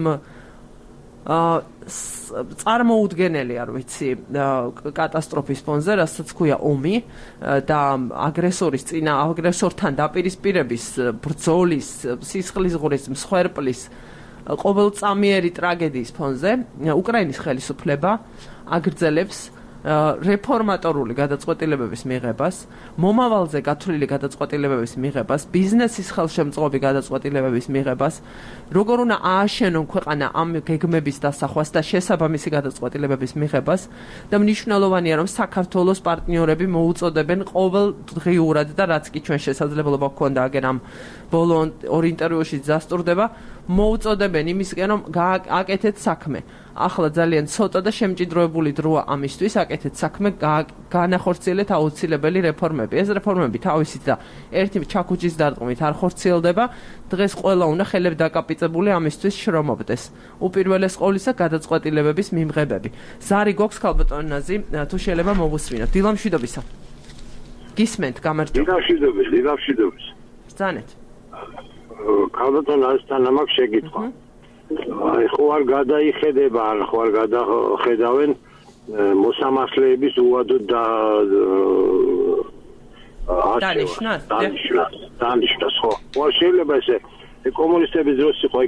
წარმოუდგენელი, არ ვიცი, კატასტროფის ფონზე, რასაც ქვია ომი და აგრესორთან დაპირისპირების, ბრძოლის, სისხლისღვრის, მსხვერპლის ყოველწამიერი ტრაგედიის ფონზე უკრაინის ხელისუფლება აგრძელებს რეფორმატორული გადაწყვეტილებების მიღებას, მომავალზე გათვლილი გადაწყვეტილებების მიღებას, ბიზნესის ხელშემწყობი გადაწყვეტილებების მიღებას, როგორ უნდა ააშენონ ქვეყანა ამ გეგმების დასახვას და შესაბამისი გადაწყვეტილებების მიღებას და მნიშვნელოვანია, რომ საქართველოს პარტნიორები მოუწოდებენ ყოველდღიურად და რაც კი ჩვენ შესაძლებლობა გქონდა აგერ ამ ბოლო ორი ინტერვიუში დასტურდება, მოუწოდებენ იმისკენ, რომ გააკეთეთ საქმე. ახლა ძალიან ცოტა და შემჭიდროებული დროა ამისთვის, აკეთეთ საქმე, განახორციელეთ აუცილებელი რეფორმები. ეს რეფორმები თავისით და ერთი ჩაქუჩის დარტყმით არ ხორციელდება. დღეს ყველა უნდა ხელები დაკაპიწებული ამისთვის შრომობდეს. უპირველეს ყოვლისა გადაწყვეტილებების მიმღებები. ზარი გვაქვს ქალბატონაზე, თუ შეიძლება მოვუსვინოთ. დილამშვიდობისა. გისმენთ, გამარჯობა. დილამშვიდობის. ბრძანეთ. ქალბატონ ასთან ამაქვს შეკითხვა. აი ხო არ გადაიხედება, ხო არ გადახედავენ მოსამართლეების უადოდ დანიშნას ხო შეიძლება ესე კომუნისტების დროს იყო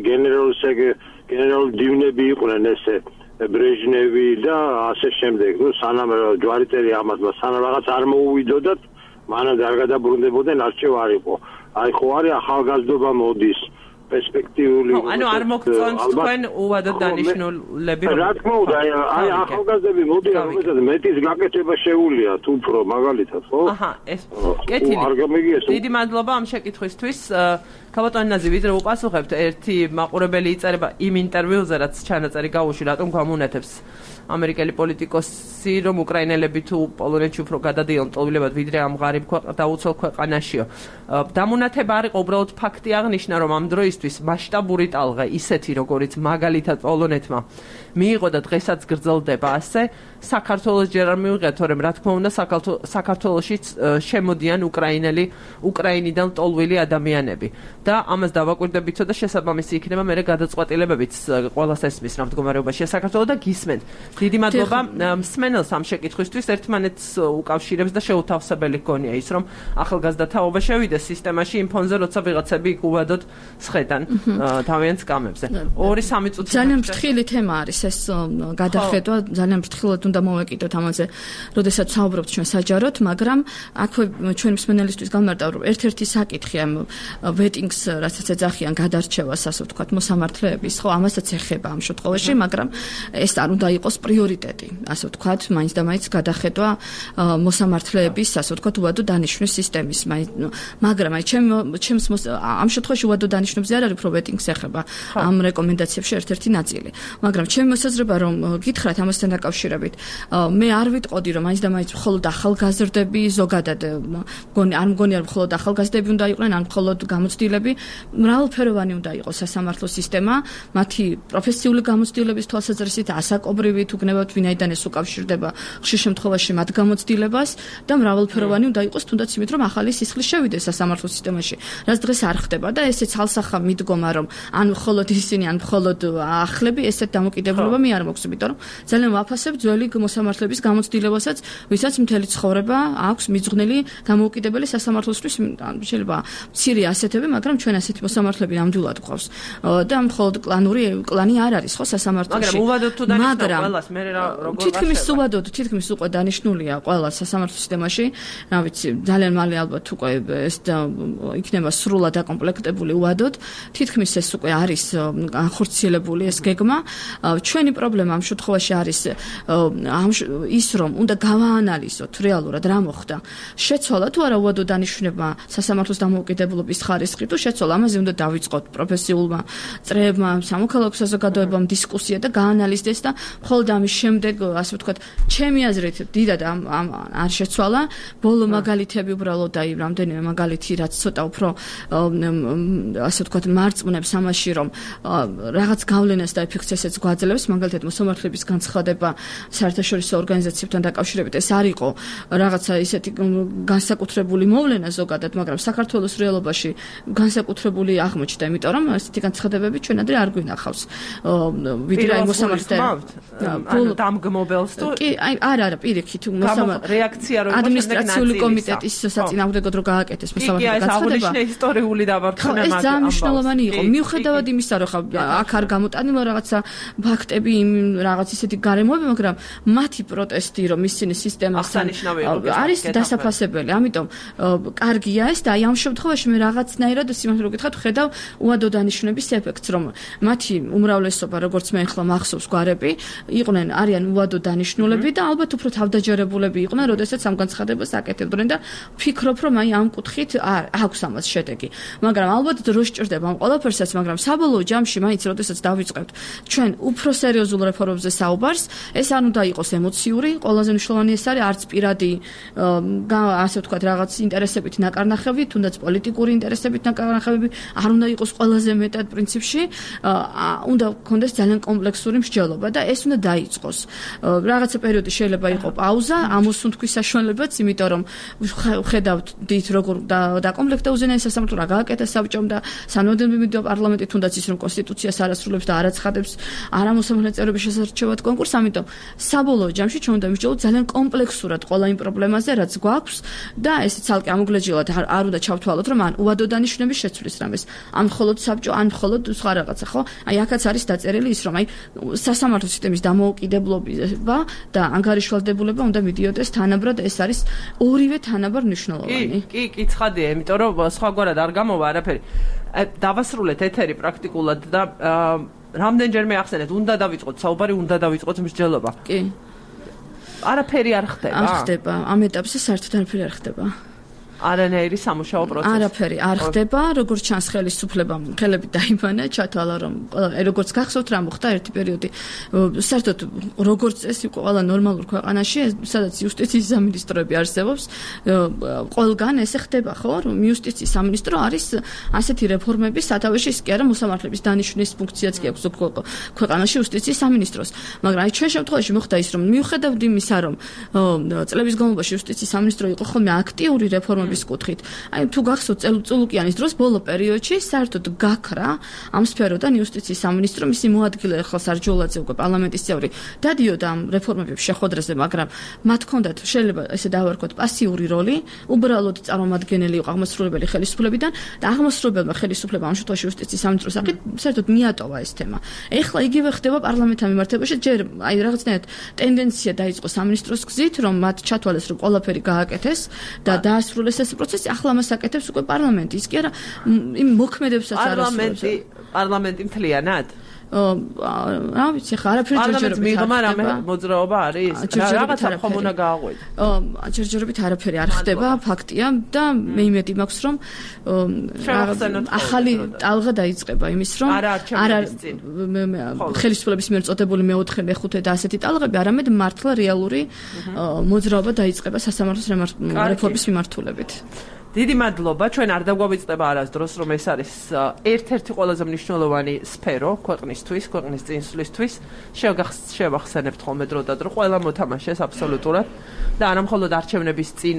გენერალური დივნები იყვნენ ესე ბრეჟნევი და ასე შემდეგ ნუ სანამ ჯვარიტელი ამათმა სანამ რაღაც არ მოუვიდოდათ მანამდე არ გადაბრუნდებოდნენ არჩევა არ იყო აი ხო არის ახალგაზრდობა მოდის პერსპექტიული ანუ არ მოგწონთ თქვენ უვადოდ დანიშნულები რა თქმა უნდა აი ახალგაზრდები მოდიან რომელსაც მეტის გაკეთება შეუულია თუ უფრო მაგალითად ხო აჰა ეს კეთილი დიდი მადლობა ამ შეკითხვისთვის ქალბატონი ნაზი ვიდრე უპასუხებთ ერთი მაყურებელი იწერება იმ ინტერვიუზე რაც ჩანაწერი გაუში რატომ გამონათებს ამერიკელი პოლიტიკოსი რომ უკრაინელები თუ პოლონეთში უფრო გადადიოდნენ ტოლვილებად ვიდრე ამ ღარიბ დაუცველ ქვეყანაშიო დამონათება არ იყო უბრალოდ ფაქტი აღნიშნა რომ ამ დროისთვის მასშტაბური ტალღა ისეთი როგორიც მაგალითად პოლონეთმა მიიღო და დღესაც გრძელდება ასე საქართველოს ჯერ არ მიიღეთ თორემ რა თქმა უნდა საქართველოშიც შემოდიან უკრაინიდან ტოლვილი ადამიანები და ამას დავაკვირდებითო და შესაბამისი იქნება მე გადაწყვეტილებებიც ყველას ესმის რა მდგომარეობაშია საქართველო და გისმენთ დიდი მადლობა მსმენელს ამ შეკითხვისთვის ერთმანეთს უკავშირებს და შეუთავსებელი გონია ის რომ ახალგაზრდათა შევიდეს სისტემაში იმ ფონზე როცა ვიღაცები იქ უვადოდ სხედან თავიანთ სკამებზე 2-3 წუთი ძალიან ფრთხილი თემა არის ეს გადახედვა ძალიან ფრთხილად უნდა მოვეკიდოთ ამაზე როდესაც საუბრობთ ჩვენ საჯაროდ მაგრამ აქვე ჩვენ მსმენელისთვის გამარტავ რომ ერთ-ერთი საკითხი ამ ვეტინგს რასაც ეძახიან გადარჩევას ასე ვთქვათ მოსამართლეების ხო ამასაც ეხება ამ შემთხვევაში მაგრამ ეს არ უნდა იყოს პრიორიტეტი ასე ვთქვათ მაინც და მაინც გადახედვა მოსამართლეების ასე ვთქვათ უვადო დანიშვნის სისტემის მაგრამ აი ჩემს ამ შემთხვევაში უვადო დანიშნებზე არ არის პროვეტინგს ეხება ამ რეკომენდაციებში ერთ-ერთი ნაწილი მაგრამ ჩემი მოსაზრება რომ გითხრათ ამასთან დაკავშირებით მე არ ვიტყოდი რომ მაინც და მაინც მხოლოდ ახალგაზრდები ზოგადად არ მგონია რომ მხოლოდ ახალგაზრდები უნდა იყვნენ ან მხოლოდ გამოცდილები მრავალფეროვანი უნდა იყოს სასამართლო სისტემა მათი პროფესიული გამოცდილების თვალსაზრისით ასაკობრივი თუ გნებავთ ვინაიდან ეს უკავშირდება ხშირ შემთხვევაში მათ გამოცდილებას და მრავალფეროვანი უნდა იყოს თუნდაც იმით რომ ახალი სისხლი შევიდეს სასამართლო სისტემაში რაც დღეს არ ხდება და ესე ცალსახა მიდგომა რომ ან მხოლოდ ისინი ან მხოლოდ ახლები ესეთ დამოკიდებულება მე არ მოგვს იმიტომ რომ ძალიან ვაფასებ ძველი მოსამართლეების გამოცდილებასაც ვისაც მთელი ცხოვრება აქვს მიძღვნილი დამოუკიდებელი სასამართლოსთვის შეიძლება მცირე ასეთები მაგრამ ჩვენ ასეთი მოსამართლეები ნამდვილად გვყავს და მხოლოდ კლანი არ არის ხო სასამართლოში მაგრამ უვადოდ თუ დანიშნავ ყველას მე როგორ თითქმის უკვე დანიშნულია ყველა სასამართლო სისტემაში რა ვიცი ძალიან მალე ალბათ უკვე ეს იქნება სრულად აკომპლექტებული უვადოდ თითქმის ეს უკვე არის განხორციელებული ეს გეგმა ჩვენი პრობლემა ამ შემთხვევაში არის ის რომ უნდა გავაანალიზოთ რეალურად რა მოხდა შეცვალა თუ არა უვადო დანიშვნება სასამართლოს დამოუკიდებლობის ხარისხი თუ შეცვალა ამაზე უნდა დავიწყოთ პროფესიულმა წრეებმა სამოქალაქო საზოგადოებამ დისკუსია და გაანალიზდეს და მხოლოდ ამის შემდეგ ასე ვთქვათ ჩემი აზრით დიდად არ შეცვალა ბოლო მაგალითები უბრალოდ აი რამდენიმე მაგალითი რაც ცოტა უფრო ასე ვთქვათ მარწმუნებს ამაში რომ რაღაც გავლენას და ეფექტს ესეც გვაძლევს მაგალითად მოსამართლეების განცხადება საერთაშორისო ორგანიზაციებთან დაკავშირებით ეს არ იყო რაღაცა ისეთი განსაკუთრებული მოვლენა ზოგადად მაგრამ საქართველოს რეალობაში განსაკუთრებული აღმოჩნდა იმიტომ რომ ესეთი განცხადებები ჩვენამდე არ გვინახავს ვიდრე აი მოსამართლეები დამგმობელს თუ კი არა პირიქით რეაქცია რომ ადმინისტრაციული კომიტეტის საწინააღმდეგოდ რო გააკეთეს მოსამართლეების განცხადება ეს ისტორიული დავარქონა ეს ძალიან მნიშვნელოვანი იყო მიუხედავად იმისა რომ აქ არ გამოტანილა რაღაცა ფაქტები რაღაც ისეთი გარემოები მაგრამ მათი პროტესტი რომ ისინი სისტემასთან არის დასაფასებელი ამიტომ კარგია ეს და აი ამ შემთხვევაში მე რაღაცნაირად სიმართლე რო გითხრათ ხედავ უვადო დანიშნების ეფექტს რომ მათი უმრავლესობა როგორც მე ახლა მახსოვს გვარები იყვნენ არიან უვადო დანიშნულები და ალბათ უფრო თავდაჯერებულები იყვნენ როდესაც ამ განცხადებას აკეთებდნენ და ვფიქრობ რომ აი ამ კუთხით აქვს ამას შედეგი მაგრამ ალბათ დრო სჭირდება ამ ყველაფერსაც მაგრამ საბოლოო ჯამში მაინც როდესაც დავიწყებთ ჩვენ უფრო სერიოზულ რეფორმებზე საუბარს ეს არ უნდა იყოს ემოციური ყველაზე მნიშვნელოვანი ეს არის არც პირადი ასე ვთქვათ რაღაც ინტერესებით ნაკარნახები თუნდაც პოლიტიკური ინტერესებით ნაკარნახები არ უნდა იყოს ყველაზე მეტად პრინციპში უნდა გქონდეს ძალიან კომპლექსური მსჯელობა და ეს უნდა დაიწყოს. Რაღაცა პერიოდი შეიძლება იყო პაუზა, ამოსუნთქვის საშუალებაც, იმიტომ რომ ხედავთ დით როგორ დაკომპლექტა უზენაეს სასამართლო რა გააკეთა საბჭომ და სანოდები მიდიოდა პარლამენტი, თუნდაც ის რომ კონსტიტუციას არასრულებს და არაცხადებს არამოსამართლე წევრების შესარჩევად კონკურსს, ამიტომ საბოლოო ჯამში ჩვენ უნდა მივსჯელოთ ძალიან კომპლექსურად ყველა იმ პრობლემაზე, რაც გვაქვს და ესე ცალკე ამოგლეჯილად არ უნდა ჩავთვალოთ, რომ ან უადო დანიშვნების შეცვლის რამეს, ან მხოლოდ საბჭო, ან მხოლოდ სხვა რაღაცა, ხო? აი აქაც არის დაწერილი ის, რომ აი სასამართლო სისტემის დამოუკიდებლობა და ანგარიშვალდებულება უნდა მიდიოდეს თანაბრად, ეს არის ორივე თანაბარ მნიშვნელოვანი. კი, ცხადია, იმიტომ რომ სხვაგვარად არ გამოვა არაფერი. დავასრულეთ ეთერი პრაქტიკულად და რამდენჯერმე ახსენეთ, უნდა დავიწყოთ საუბარი, უნდა დავიწყოთ მსჯელობა. კი. არაფერი არ ხდება. არ ხდება, ამ ეტაპზე საერთოდ არაფერი არ ხდება. არანაირი სამუშაო პროცესი. არაფერი არ ხდება, როგორც ჩანს ხელისუფლებამ, ხელები დაიბანა, ჩათვალა რომ როგორც გახსოვთ რა მოხდა ერთი პერიოდი. საერთოდ როგორც წესი იყო ყველა ნორმალურ ქვეყანაში, სადაც იუსტიციის სამინისტროები არსებობს, ყველგან ესე ხდება, ხო? რომ იუსტიციის სამინისტრო არის ასეთი რეფორმების სათავეში, ის კი არა მოსამართლეების დანიშვნის ფუნქციაც კი აქვს ქვეყანაში იუსტიციის სამინისტროს. მაგრამ აი ჩვენ შემთხვევაში მოხდა ის, რომ მიუხედავად იმისა, რომ წლების განმავლობაში იუსტიციის სამინისტრო იყო ხოლმე აქტიური რეფორმების კუთხით. აი თუ გახსოვთ წულუკიანის დროს ბოლო პერიოდში საერთოდ გაქრა ამ სფეროდან იუსტიციის სამინისტრო, მისი მოადგილე ახალ სარჯულაძე უკვე პარლამენტის წევრი დადიოდა ამ რეფორმების შეხვედრაზე, მაგრამ მათ ჰქონდათ შეიძლება ესე დავარქვათ პასიური როლი, უბრალოდ წარმომადგენელი იყო აღმასრულებელი ხელისუფლებიდან და აღმასრულებელმა ხელისუფლებამ ამ შემთხვევაში იუსტიციის სამინისტროს საკითხ საერთოდ მიატოვა ეს თემა. ეხლა იგივე ხდება პარლამენტთან მიმართებაში, ჯერ აი რაღაცნაირად ტენდენცია დაიწყო სამინისტროს გზით, რომ მათ ჩათვალეს, რომ ყველაფერი გააკეთეს და დაასრულეს ეს პროცესი, ახლა მას აკეთებს უკვე პარლამენტი. ის კი არა იმ მოქმედებსაც არასრულებს. პარლამენტი მთლიანად? რა ვიცი, ხა არაფერი ჯერჯერობით მიღმა რამე მოძრაობა არის? რაღაცა ხომ უნდა გააღვიძო. ჯერჯერობით არაფერი არ ხდება, ფაქტია და მე იმედი მაქვს, რომ ახალი ტალღა დაიწყება იმის, რომ ხელისუფლების მიერ წოდებული მეოთხე, მეხუთე და ასეთი ტალღები, არამედ მართლა რეალური მოძრაობა დაიწყება სასამართლოს რეფორმის მიმართულებით. დიდი მადლობა, ჩვენ არ დაგვავიწყდება არასდროს, რომ ეს არის ერთ-ერთი ყველაზე მნიშვნელოვანი სფერო ქვეყნისთვის, ქვეყნის წინსვლისთვის. შევახსენებთ ხოლმე დრო და დრო, ყველა მოთამაშეს აბსოლუტურად და არა მხოლოდ არჩევნების წინ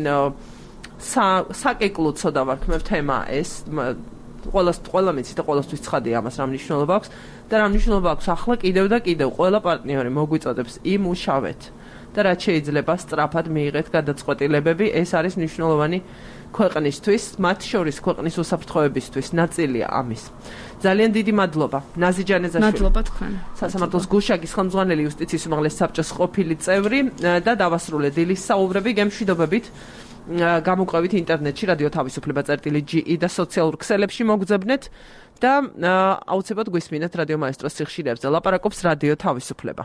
საკეკლუცო დავარქმევ თემა ეს, ყველა მიცით და ყველასთვის ცხადია ამას რა მნიშვნელობა აქვს და რა მნიშვნელობა აქვს ახლა კიდევ და კიდევ ყველა პარტნიორი მოგვიწოდებს იმუშავეთ და რაც შეიძლება სწრაფად მიიღეთ გადაწყვეტილებები, ეს არის მნიშვნელოვანი ქვეყნისთვის, მათ შორის ქვეყნის უსაფრთხოებისთვის, ნაწილია ამის. ძალიან დიდი მადლობა. ნაზი ჯანეზაშვილი. მადლობა თქვენ. სასამართლოს გუშაგის ხელმძღვანელი იუსტიციის უმაღლესი საბჭოს ყოფილი წევრი და დავასრულე დილის საუბრები გემშვიდობებით. გამოყვებით ინტერნეტში რადიო თავისუფლება წერტილი.ge და სოციალურ ქსელებში მოგძებნეთ და აუცილებლად გვისმინეთ რადიო მაესტროს სიხშირეებზე. ლაპარაკობს რადიო თავისუფლება.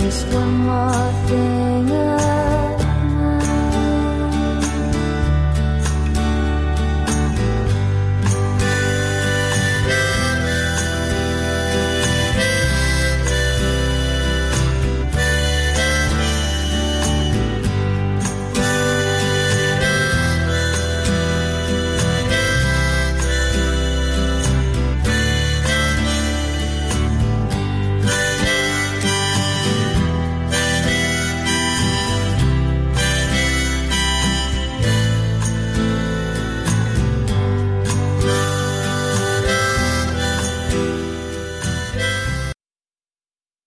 Just one more thing